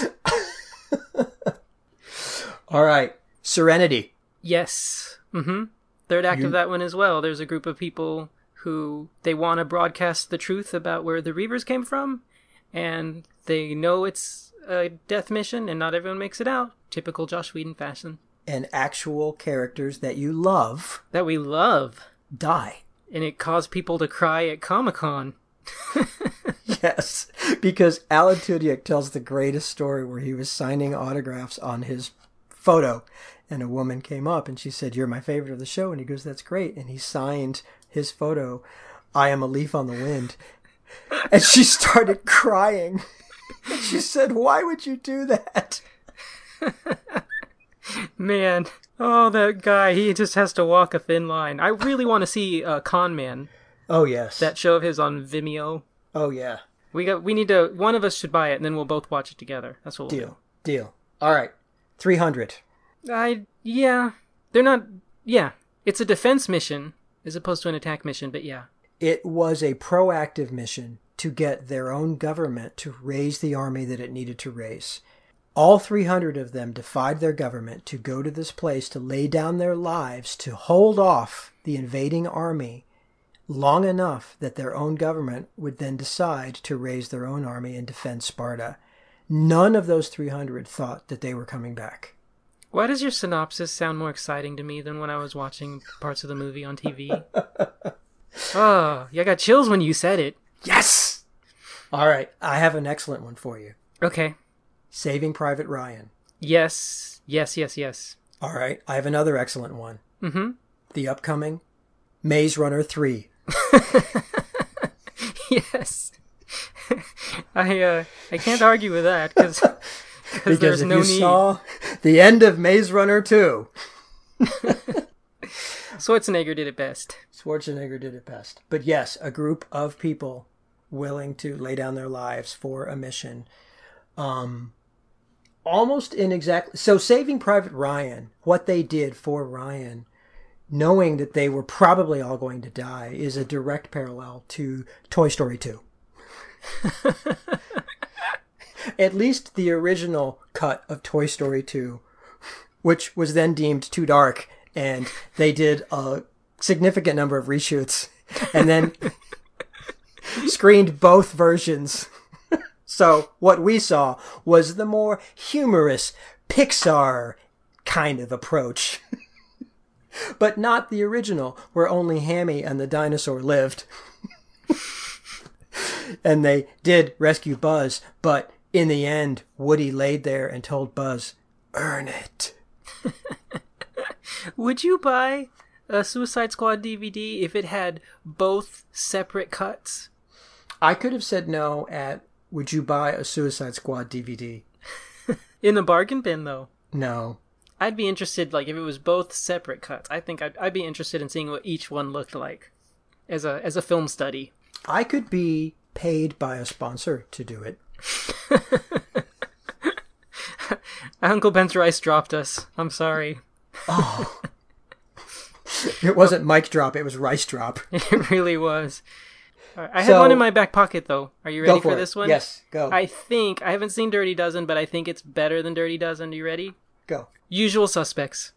All right. Serenity. Yes. Mm-hmm. Third act of that one as well. There's a group of people who they want to broadcast the truth about where the Reavers came from, and they know it's a death mission, and not everyone makes it out. Typical Joss Whedon fashion. And actual characters that you love. That we love. Die. And it caused people to cry at Comic-Con. Yes, because Alan Tudyk tells the greatest story where he was signing autographs on his photo, and a woman came up and she said, "You're my favorite of the show," and he goes, "That's great," and he signed his photo, "I am a leaf on the wind," and she started crying. And she said, "Why would you do that?" Man, oh, that guy, he just has to walk a thin line. I really want to see Con Man. Oh, yes. That show of his on Vimeo. Oh, yeah. We need to, one of us should buy it, and then we'll both watch it together. That's what we'll do. Deal. All right. 300. Yeah. They're not, yeah. It's a defense mission, as opposed to an attack mission, but yeah. It was a proactive mission to get their own government to raise the army that it needed to raise. All 300 of them defied their government to go to this place to lay down their lives to hold off the invading army long enough that their own government would then decide to raise their own army and defend Sparta. None of those 300 thought that they were coming back. Why does your synopsis sound more exciting to me than when I was watching parts of the movie on TV? Oh, I got chills when you said it. Yes! All right, I have an excellent one for you. Okay. Saving Private Ryan. Yes. All right, I have another excellent one. Mm-hmm. The upcoming Maze Runner 3. Yes. I can't argue with that, because there's no need. Saw the end of Maze Runner 2. Schwarzenegger did it best. But yes, a group of people willing to lay down their lives for a mission. Almost in exactly... So Saving Private Ryan, what they did for Ryan, knowing that they were probably all going to die, is a direct parallel to Toy Story 2. At least the original cut of Toy Story 2, which was then deemed too dark, and they did a significant number of reshoots, and then screened both versions. So what we saw was the more humorous Pixar kind of approach. But not the original, where only Hammy and the dinosaur lived. And they did rescue Buzz, but in the end, Woody laid there and told Buzz, "Earn it." Would you buy a Suicide Squad DVD if it had both separate cuts? I could have said no at, "Would you buy a Suicide Squad DVD?" In the bargain bin, though. No. I'd be interested, like, if it was both separate cuts. I think I'd be interested in seeing what each one looked like as a film study. I could be paid by a sponsor to do it. Uncle Ben's rice dropped us. I'm sorry. Oh. It wasn't mic drop, it was rice drop. It really was. I had one in my back pocket, though. Are you ready for this one? Yes, go. I haven't seen Dirty Dozen, but I think it's better than Dirty Dozen. Are you ready? Go. Usual Suspects.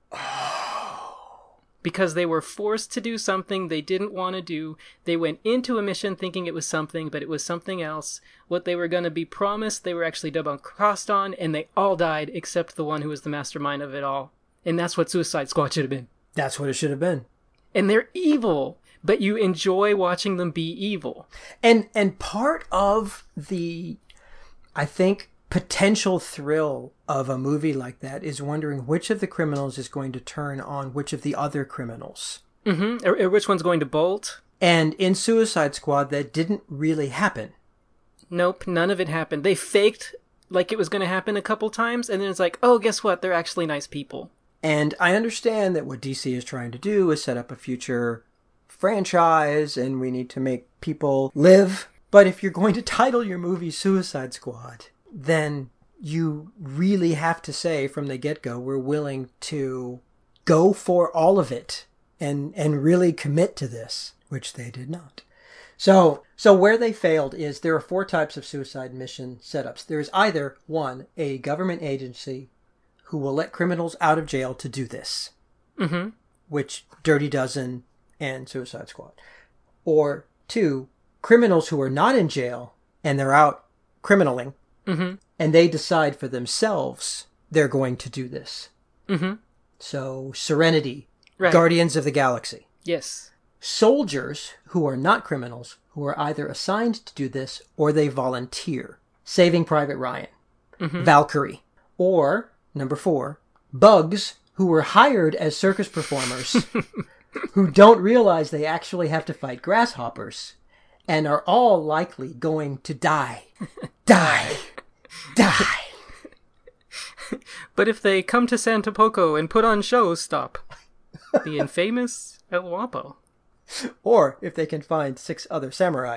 Because they were forced to do something they didn't want to do. They went into a mission thinking it was something, but it was something else. What they were going to be promised, they were actually double-crossed on, and they all died except the one who was the mastermind of it all. And that's what Suicide Squad should have been. That's what it should have been. And they're evil, but you enjoy watching them be evil. And part of the, I think, potential thrill of a movie like that is wondering which of the criminals is going to turn on which of the other criminals. Mm-hmm. Or which one's going to bolt. And in Suicide Squad, that didn't really happen. Nope, none of it happened. They faked like it was going to happen a couple times, and then it's like, oh, guess what? They're actually nice people. And I understand that what DC is trying to do is set up a future franchise, and we need to make people live. But if you're going to title your movie Suicide Squad, then you really have to say from the get-go, we're willing to go for all of it and really commit to this, which they did not. So where they failed is there are 4 types of suicide mission setups. There is either, 1, a government agency who will let criminals out of jail to do this, mm-hmm. which Dirty Dozen and Suicide Squad. Or 2, criminals who are not in jail and they're out criminaling, mm-hmm. and they decide for themselves they're going to do this. Mm-hmm. So Serenity, right. Guardians of the Galaxy. Yes. Soldiers who are not criminals, who are either assigned to do this or they volunteer. Saving Private Ryan, mm-hmm. Valkyrie. Or, number 4, bugs who were hired as circus performers who don't realize they actually have to fight grasshoppers and are all likely going to die. Die. But if they come to Santo Poco and put on shows, stop. The infamous El Guapo. Or if they can find 6 other samurai.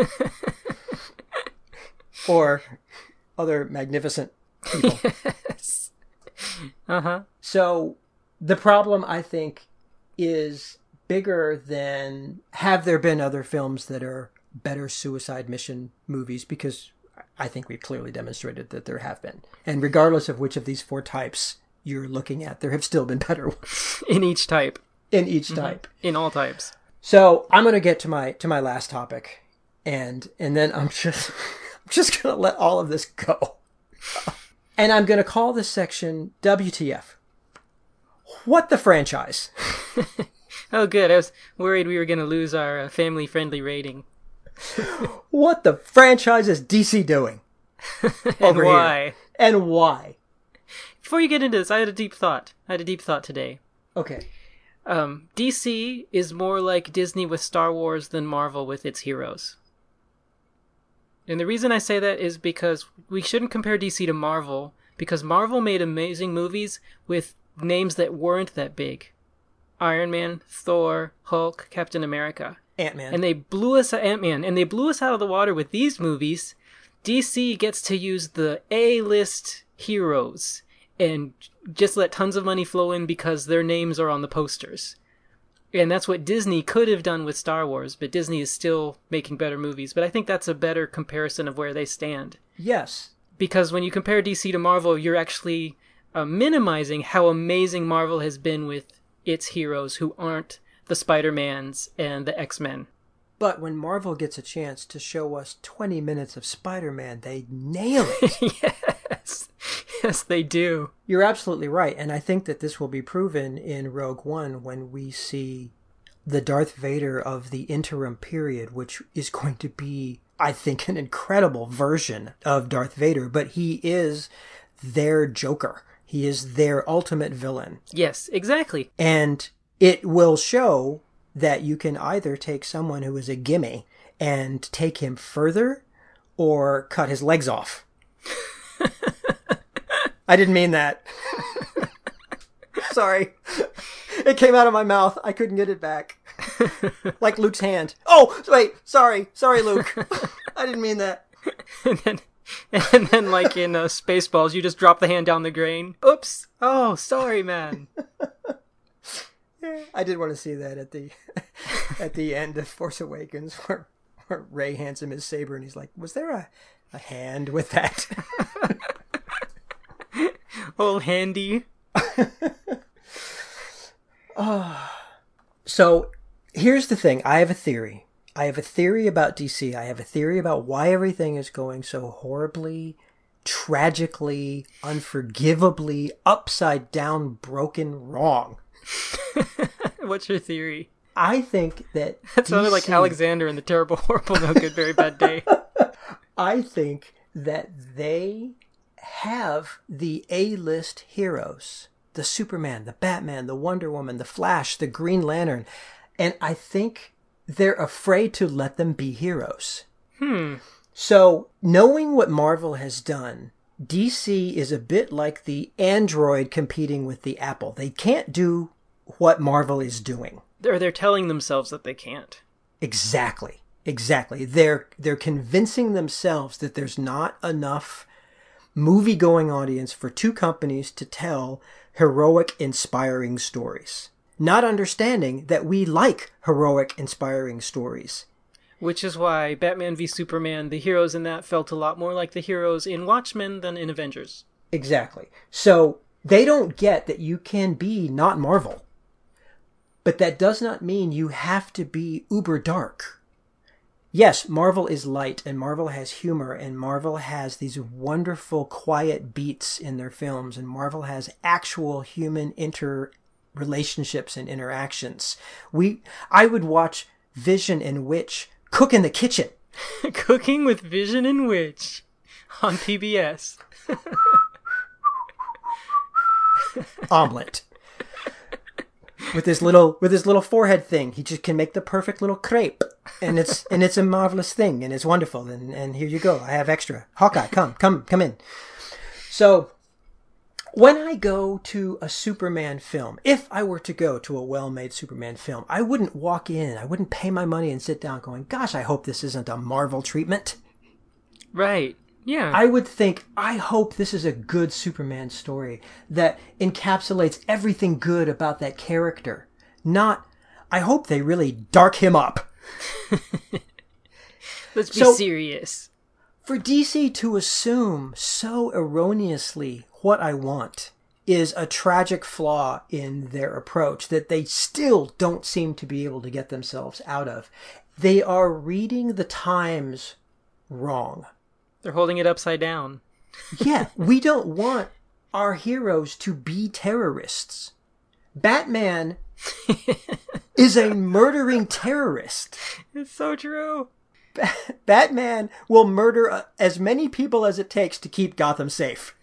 Or other magnificent people. Yes. Uh-huh. So the problem, I think, is bigger than have there been other films that are better suicide mission movies, because I think we've clearly demonstrated that there have been. And regardless of which of these 4 types you're looking at, there have still been better ones. In each type. In each type. In all types. So I'm going to get to my last topic, and then I'm just going to let all of this go. And I'm going to call this section WTF. What the franchise? Oh, good. I was worried we were going to lose our family-friendly rating. What the franchise is DC doing? And why? Here? And why? Before you get into this, I had a deep thought today. Okay. DC is more like Disney with Star Wars than Marvel with its heroes. And the reason I say that is because we shouldn't compare DC to Marvel, because Marvel made amazing movies with names that weren't that big. Iron Man, Thor, Hulk, Captain America. Ant-Man. And they blew us Ant-Man, and they blew us out of the water with these movies. DC gets to use the A-list heroes and just let tons of money flow in because their names are on the posters. And that's what Disney could have done with Star Wars, but Disney is still making better movies. But I think that's a better comparison of where they stand. Yes. Because when you compare DC to Marvel, you're actually minimizing how amazing Marvel has been with its heroes who aren't the Spider-Mans and the X-Men. But when Marvel gets a chance to show us 20 minutes of Spider-Man, they nail it. Yes, they do. You're absolutely right. And I think that this will be proven in Rogue One when we see the Darth Vader of the interim period, which is going to be, I think, an incredible version of Darth Vader. But he is their Joker. He is their ultimate villain. Yes, exactly. And it will show that you can either take someone who is a gimme and take him further or cut his legs off. I didn't mean that. Sorry. It came out of my mouth. I couldn't get it back. Like Luke's hand. Oh, wait. Sorry. Sorry, Luke. I didn't mean that. And then like in Spaceballs, you just drop the hand down the drain. Oops. Oh, sorry, man. I did want to see that at the end of Force Awakens where Rey hands him his saber and he's like, was there a hand with that? Old handy. So here's the thing. I have a theory. I have a theory about DC. I have a theory about why everything is going so horribly, tragically, unforgivably, upside down, broken wrong. What's your theory? I think that That sounded like Alexander in the Terrible, Horrible, No Good, Very Bad Day. I think that they have the A-list heroes. The Superman, the Batman, the Wonder Woman, the Flash, the Green Lantern. And I think they're afraid to let them be heroes. So, knowing what Marvel has done, DC is a bit like the Android competing with the Apple. They can't do what Marvel is doing. They're telling themselves that they can't. Exactly. They're convincing themselves that there's not enough movie-going audience for two companies to tell heroic, inspiring stories. Not understanding that we like heroic, inspiring stories. Which is why Batman v Superman, the heroes in that felt a lot more like the heroes in Watchmen than in Avengers. Exactly. So they don't get that you can be not Marvel. But that does not mean you have to be uber dark. Yes, Marvel is light, and Marvel has humor, and Marvel has these wonderful quiet beats in their films, and Marvel has actual human interrelationships and interactions. I would watch Vision and Witch cook in the kitchen. Cooking with Vision and Witch on PBS. Omelet. With his little forehead thing, he just can make the perfect little crepe, and it's a marvelous thing, and it's wonderful. And here you go, I have extra. Hawkeye, come in. So, when I go to a Superman film, if I were to go to a well-made Superman film, I wouldn't walk in, I wouldn't pay my money and sit down going, "Gosh, I hope this isn't a Marvel treatment." Right. Yeah. I would think, I hope this is a good Superman story that encapsulates everything good about that character. Not, I hope they really dark him up. Let's be serious. For DC to assume so erroneously what I want is a tragic flaw in their approach that they still don't seem to be able to get themselves out of. They are reading the times wrong. They're holding it upside down. Yeah, we don't want our heroes to be terrorists. Batman is a murdering terrorist. It's so true. Batman will murder as many people as it takes to keep Gotham safe.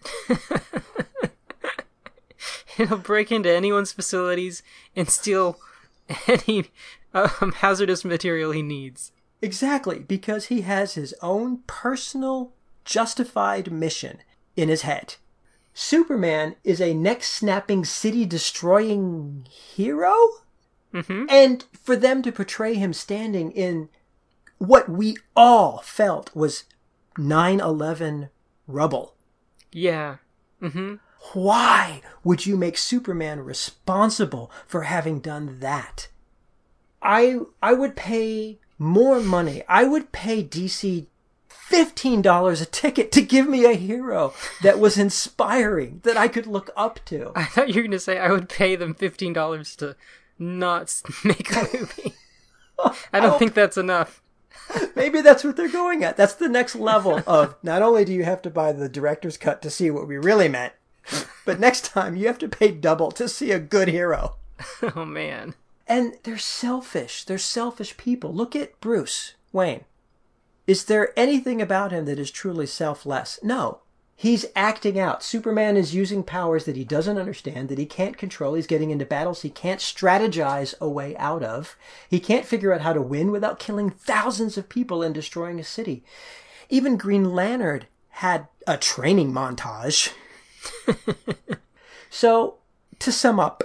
He'll break into anyone's facilities and steal any hazardous material he needs. Exactly, because he has his own personal, justified mission in his head. Superman is a neck-snapping, city-destroying hero? Mm-hmm. And for them to portray him standing in what we all felt was 9/11 rubble. Yeah. Mm-hmm. Why would you make Superman responsible for having done that? I would pay more money. I would pay DC $15 a ticket to give me a hero that was inspiring, that I could look up to. I thought you were going to say I would pay them $15 to not make a movie. I don't think that's enough. Maybe that's what they're going at. That's the next level of, not only do you have to buy the director's cut to see what we really meant, but next time you have to pay double to see a good hero. Oh, man. And they're selfish. They're selfish people. Look at Bruce Wayne. Is there anything about him that is truly selfless? No. He's acting out. Superman is using powers that he doesn't understand, that he can't control. He's getting into battles he can't strategize a way out of. He can't figure out how to win without killing thousands of people and destroying a city. Even Green Lantern had a training montage. So to sum up,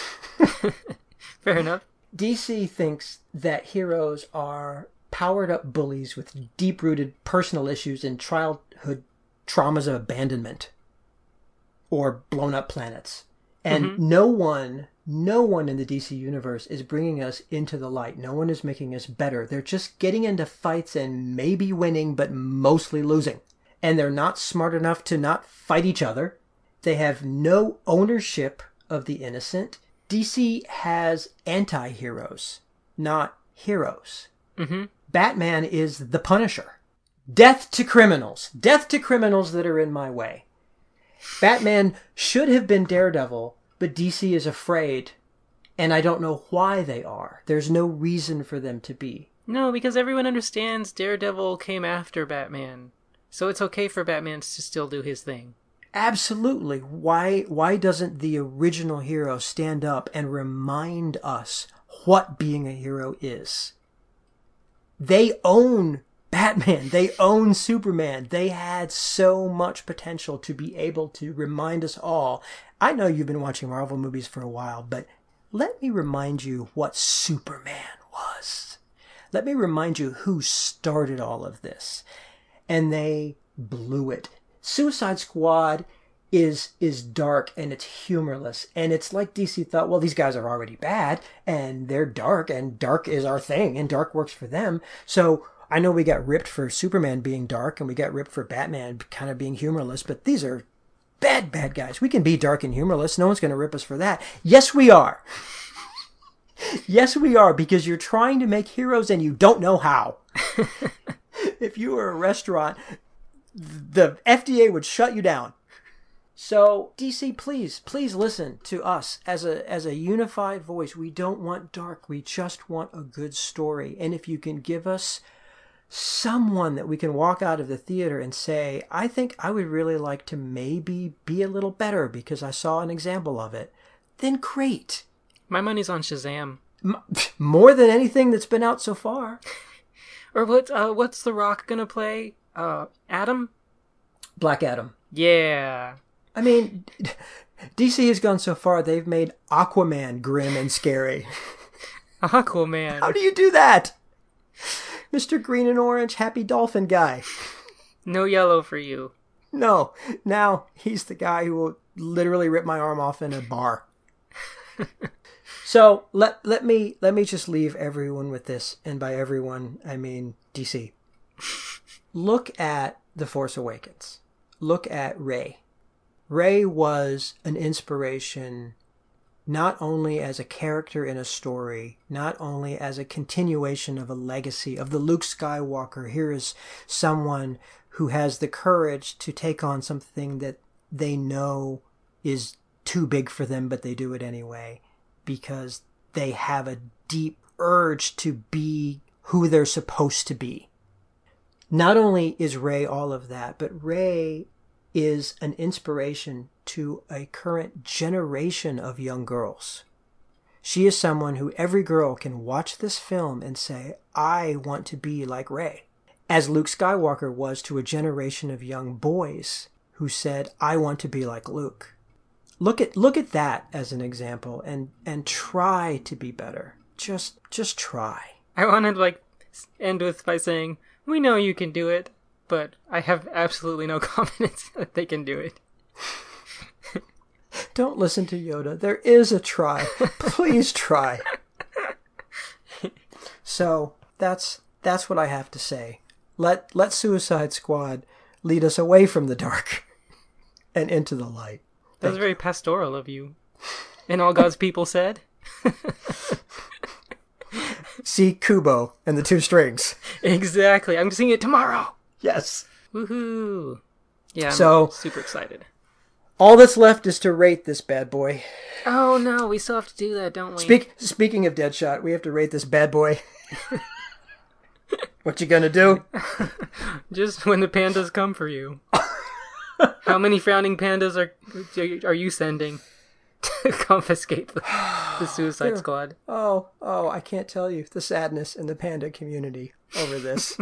Fair enough. DC thinks that heroes are powered up bullies with deep-rooted personal issues and childhood traumas of abandonment or blown up planets. And no one in the DC universe is bringing us into the light. No one is making us better. They're just getting into fights and maybe winning, but mostly losing. And they're not smart enough to not fight each other. They have no ownership of the innocent. DC has anti-heroes, not heroes. Batman is the Punisher. Death to criminals. Death to criminals that are in my way. Batman should have been Daredevil, but DC is afraid, and I don't know why they are. There's no reason for them to be. No, because everyone understands Daredevil came after Batman. So it's okay for Batman to still do his thing. Absolutely. Why doesn't the original hero stand up and remind us what being a hero is? They own Batman. They own Superman. They had so much potential to be able to remind us all. I know you've been watching Marvel movies for a while, but let me remind you what Superman was. Let me remind you who started all of this. And they blew it. Suicide Squad is dark and it's humorless. And it's like DC thought, well, these guys are already bad and they're dark and dark is our thing and dark works for them. So I know we got ripped for Superman being dark and we got ripped for Batman kind of being humorless, but these are bad guys. We can be dark and humorless. No one's going to rip us for that. Yes, we are. Yes, we are, because you're trying to make heroes and you don't know how. If you were a restaurant, the FDA would shut you down. So DC, please listen to us as a unified voice. We don't want dark. We just want a good story. And if you can give us someone that we can walk out of the theater and say, I think I would really like to maybe be a little better because I saw an example of it, then great. My money's on Shazam. More than anything that's been out so far. Or what's The Rock gonna play? Adam? Black Adam. Yeah. I mean, DC has gone so far, they've made Aquaman grim and scary. Aquaman. How do you do that? Mr. Green and Orange, happy dolphin guy. No yellow for you. No. Now he's the guy who will literally rip my arm off in a bar. So let me just leave everyone with this, and by everyone I mean DC. Look at The Force Awakens. Look at Rey. Rey was an inspiration not only as a character in a story, not only as a continuation of a legacy of the Luke Skywalker. Here is someone who has the courage to take on something that they know is too big for them, but they do it anyway because they have a deep urge to be who they're supposed to be. Not only is Rey all of that, but Rey is an inspiration to a current generation of young girls. She is someone who every girl can watch this film and say, I want to be like Rey. As Luke Skywalker was to a generation of young boys who said, I want to be like Luke. Look at that as an example and try to be better. Just try. I want to end by saying, we know you can do it, but I have absolutely no confidence that they can do it. Don't listen to Yoda. There is a try. Please try. So that's what I have to say. Let Suicide Squad lead us away from the dark and into the light. That was very pastoral of you. And all God's people said? See Kubo and the Two Strings. Exactly. I'm seeing it tomorrow. Yes. Woohoo. Yeah, I'm super excited. All that's left is to rate this bad boy. Oh no, we still have to do that, don't we? Speaking of Deadshot, we have to rate this bad boy. What you gonna do? Just when the pandas come for you. How many frowning pandas are you sending to confiscate the Suicide Squad? Oh, I can't tell you the sadness in the panda community over this.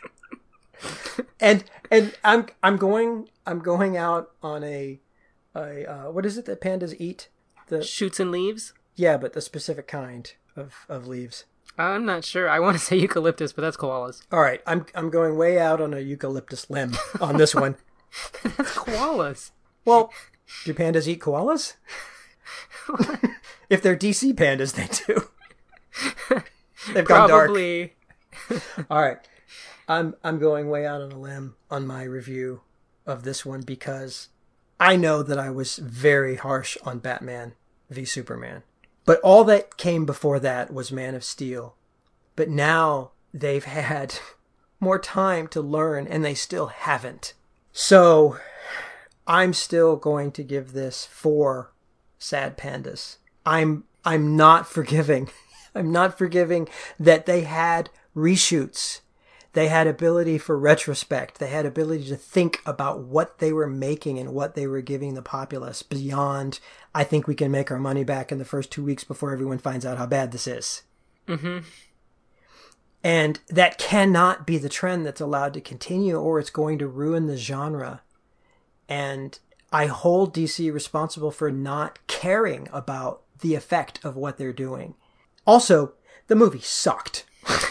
and I'm going out on a what is it that pandas eat? Shoots and leaves? Yeah, but the specific kind of leaves. I'm not sure. I want to say eucalyptus, but that's koalas. All right, I'm going way out on a eucalyptus limb on this one. That's koalas. Well, do pandas eat koalas? If they're DC pandas, they do. They've gone dark. Probably. All right, I'm going way out on a limb on my review of this one because I know that I was very harsh on Batman v Superman. But all that came before that was Man of Steel. But now they've had more time to learn, and they still haven't. So I'm still going to give this 4 sad pandas. I'm not forgiving. I'm not forgiving that they had reshoots. They had ability for retrospect. They had ability to think about what they were making and what they were giving the populace beyond, I think we can make our money back in the first 2 weeks before everyone finds out how bad this is. Mm-hmm. And that cannot be the trend that's allowed to continue, or it's going to ruin the genre. And I hold DC responsible for not caring about the effect of what they're doing. Also, the movie sucked.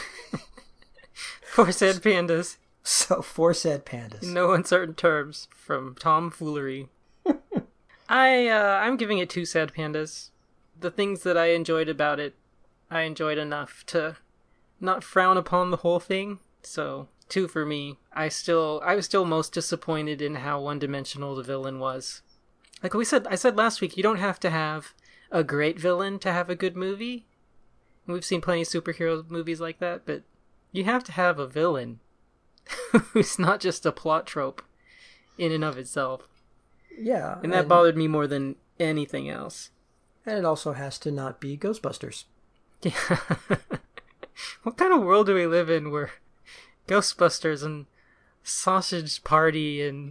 4 sad pandas. So 4 sad pandas. In no uncertain terms, from Tom Foolery. I'm giving it 2 sad pandas. The things that I enjoyed about it, I enjoyed enough to not frown upon the whole thing. So 2 for me. I was still most disappointed in how one-dimensional the villain was. Like I said last week, you don't have to have a great villain to have a good movie. We've seen plenty of superhero movies like that, but you have to have a villain who's not just a plot trope in and of itself. Yeah. And that bothered me more than anything else. And it also has to not be Ghostbusters. Yeah. What kind of world do we live in where Ghostbusters and Sausage Party and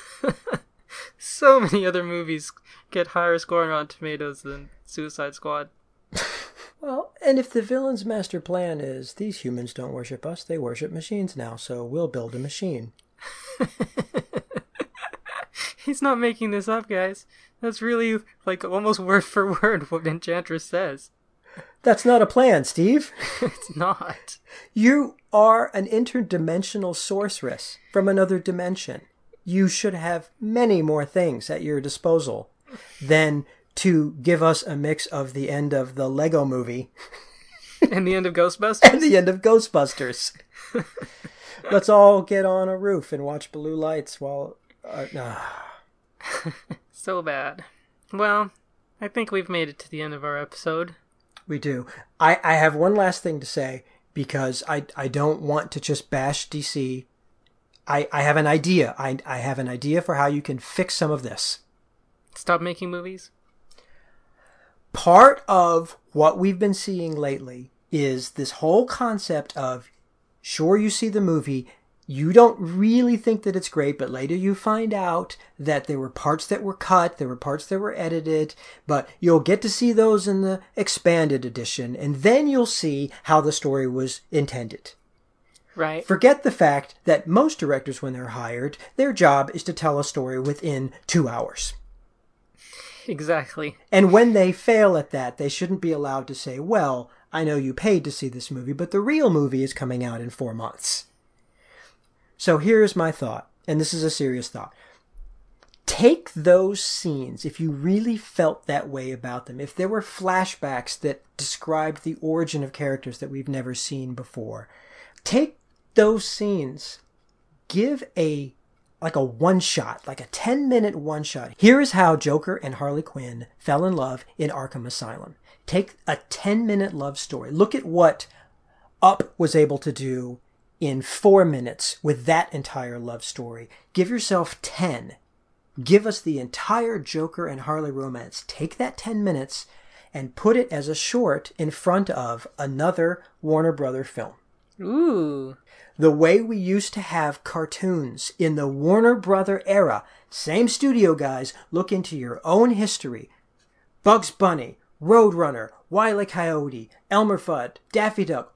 so many other movies get higher scoring on Tomatoes than Suicide Squad? Well, and if the villain's master plan is, these humans don't worship us, they worship machines now, so we'll build a machine. He's not making this up, guys. That's really, like, almost word for word what Enchantress says. That's not a plan, Steve. It's not. You are an interdimensional sorceress from another dimension. You should have many more things at your disposal than to give us a mix of the end of the Lego movie. And the end of Ghostbusters? And the end of Ghostbusters. Let's all get on a roof and watch blue lights while... So bad. Well, I think we've made it to the end of our episode. We do. I have one last thing to say, because I don't want to just bash DC. I have an idea. I have an idea for how you can fix some of this. Stop making movies? Part of what we've been seeing lately is this whole concept of, sure, you see the movie, you don't really think that it's great, but later you find out that there were parts that were cut, there were parts that were edited, but you'll get to see those in the expanded edition, and then you'll see how the story was intended. Right. Forget the fact that most directors, when they're hired, their job is to tell a story within 2 hours. Exactly. And when they fail at that, they shouldn't be allowed to say, well, I know you paid to see this movie, but the real movie is coming out in 4 months. So here's my thought, and this is a serious thought. Take those scenes, if you really felt that way about them, if there were flashbacks that described the origin of characters that we've never seen before, take those scenes, give a one-shot, like a 10-minute one-shot. Here is how Joker and Harley Quinn fell in love in Arkham Asylum. Take a 10-minute love story. Look at what Up was able to do in 4 minutes with that entire love story. Give yourself 10. Give us the entire Joker and Harley romance. Take that 10 minutes and put it as a short in front of another Warner Brother film. Ooh. The way we used to have cartoons in the Warner Brother era. Same studio guys, look into your own history. Bugs Bunny, Roadrunner, Wile E. Coyote, Elmer Fudd, Daffy Duck,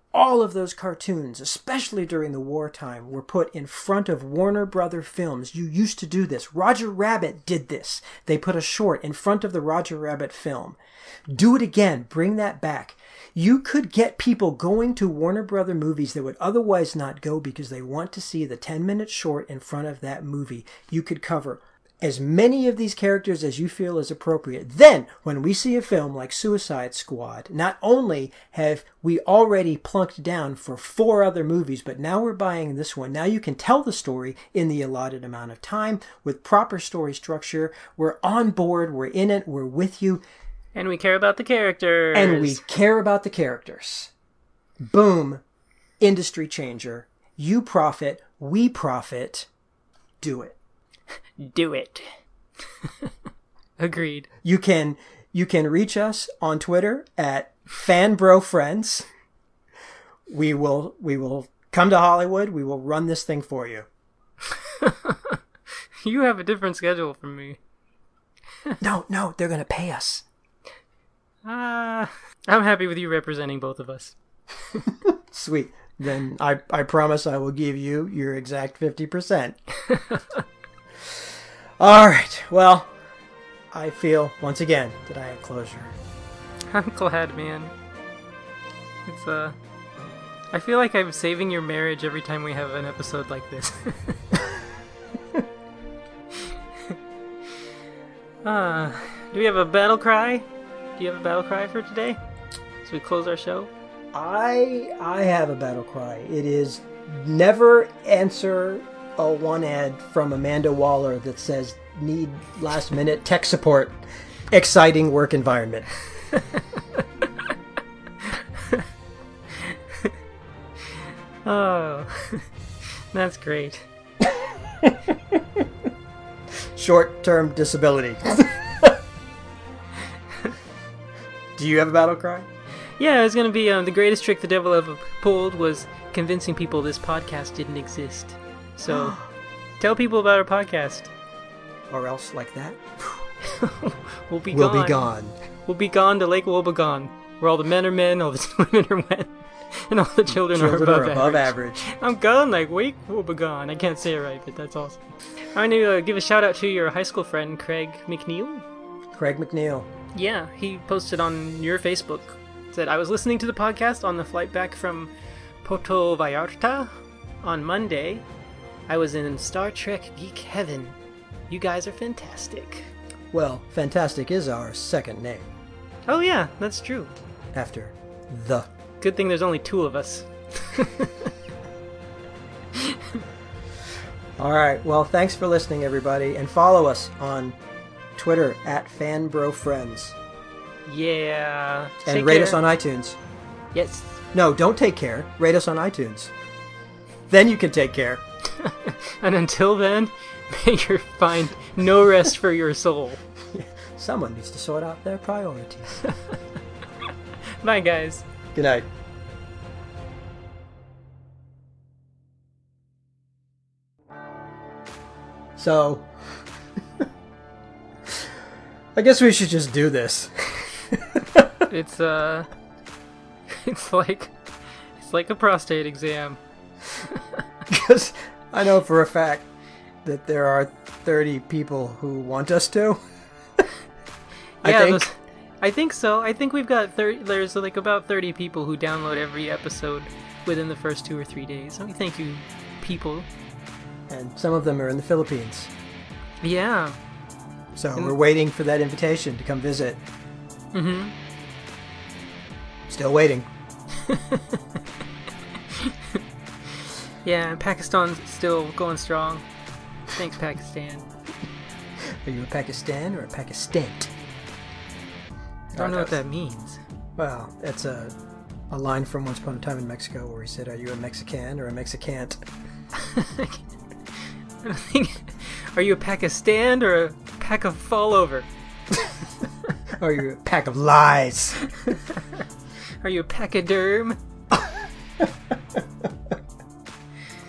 all of those cartoons, especially during the wartime, were put in front of Warner Brother films. You used to do this. Roger Rabbit did this. They put a short in front of the Roger Rabbit film. Do it again. Bring that back. You could get people going to Warner Brother movies that would otherwise not go because they want to see the 10-minute short in front of that movie. You could cover as many of these characters as you feel is appropriate. Then, when we see a film like Suicide Squad, not only have we already plunked down for 4 other movies, but now we're buying this one. Now you can tell the story in the allotted amount of time with proper story structure. We're on board. We're in it. We're with you. And we care about the characters. And we care about the characters. Boom. Industry changer. You profit. We profit. Do it. Do it. Agreed. You can reach us on Twitter at FanBroFriends. We will come to Hollywood. We will run this thing for you. You have a different schedule from me. No, they're going to pay us. I'm happy with you representing both of us. Sweet. Then I promise I will give you your exact 50%. All right. Well, I feel once again that I have closure. I'm glad, man. It's I feel like I'm saving your marriage every time we have an episode like this. Do we have a battle cry? Do you have a battle cry for today? As we close our show? I have a battle cry. It is never answer a one ad from Amanda Waller that says need last minute tech support, exciting work environment. Oh, that's great. Short-term disability. Do you have a battle cry? Yeah, it was going to be the greatest trick the devil ever pulled was convincing people this podcast didn't exist. So, tell people about our podcast. Or else, like that, We'll be we'll gone. be gone. We'll be gone to Lake Wobegon, where all the men are men, all the women are women, and all the children are above average. I'm gone like Wake Wobegon. I can't say it right, but that's awesome. I want to give a shout out to your high school friend, Craig McNeil. Craig McNeil. Yeah, he posted on your Facebook, said, I was listening to the podcast on the flight back from Puerto Vallarta on Monday. I was in Star Trek geek heaven. You guys are fantastic. Well, fantastic is our second name. Oh yeah, that's true. After the. Good thing there's only 2 of us. All right. Well, thanks for listening, everybody. And follow us on Twitter at FanBroFriends. Yeah. And Take rate care. us on iTunes. Yes. No, don't take care. Rate us on iTunes. Then you can take care. And until then, may you find no rest for your soul. Someone needs to sort out their priorities. Bye, guys. Good night. So, I guess we should just do this. It's it's like a prostate exam. Because I know for a fact that there are 30 people who want us to. I think so. I think we've got there's like about 30 people who download every episode within the first 2 or 3 days. So thank you, people. And some of them are in the Philippines. Yeah. So we're waiting for that invitation to come visit. Mm-hmm. Still waiting. Yeah, and Pakistan's still going strong. Thanks, Pakistan. Are you a Pakistan or a Pakistan? I don't know what that means. Well, it's a line from Once Upon a Time in Mexico where he said, "Are you a Mexican or a Mexicant?" I don't think. Are you a Pakistan or a pack of fall over? Are you a pack of lies? Are you a pachyderm?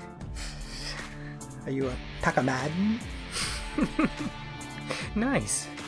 Are you a Pacamadan? Nice.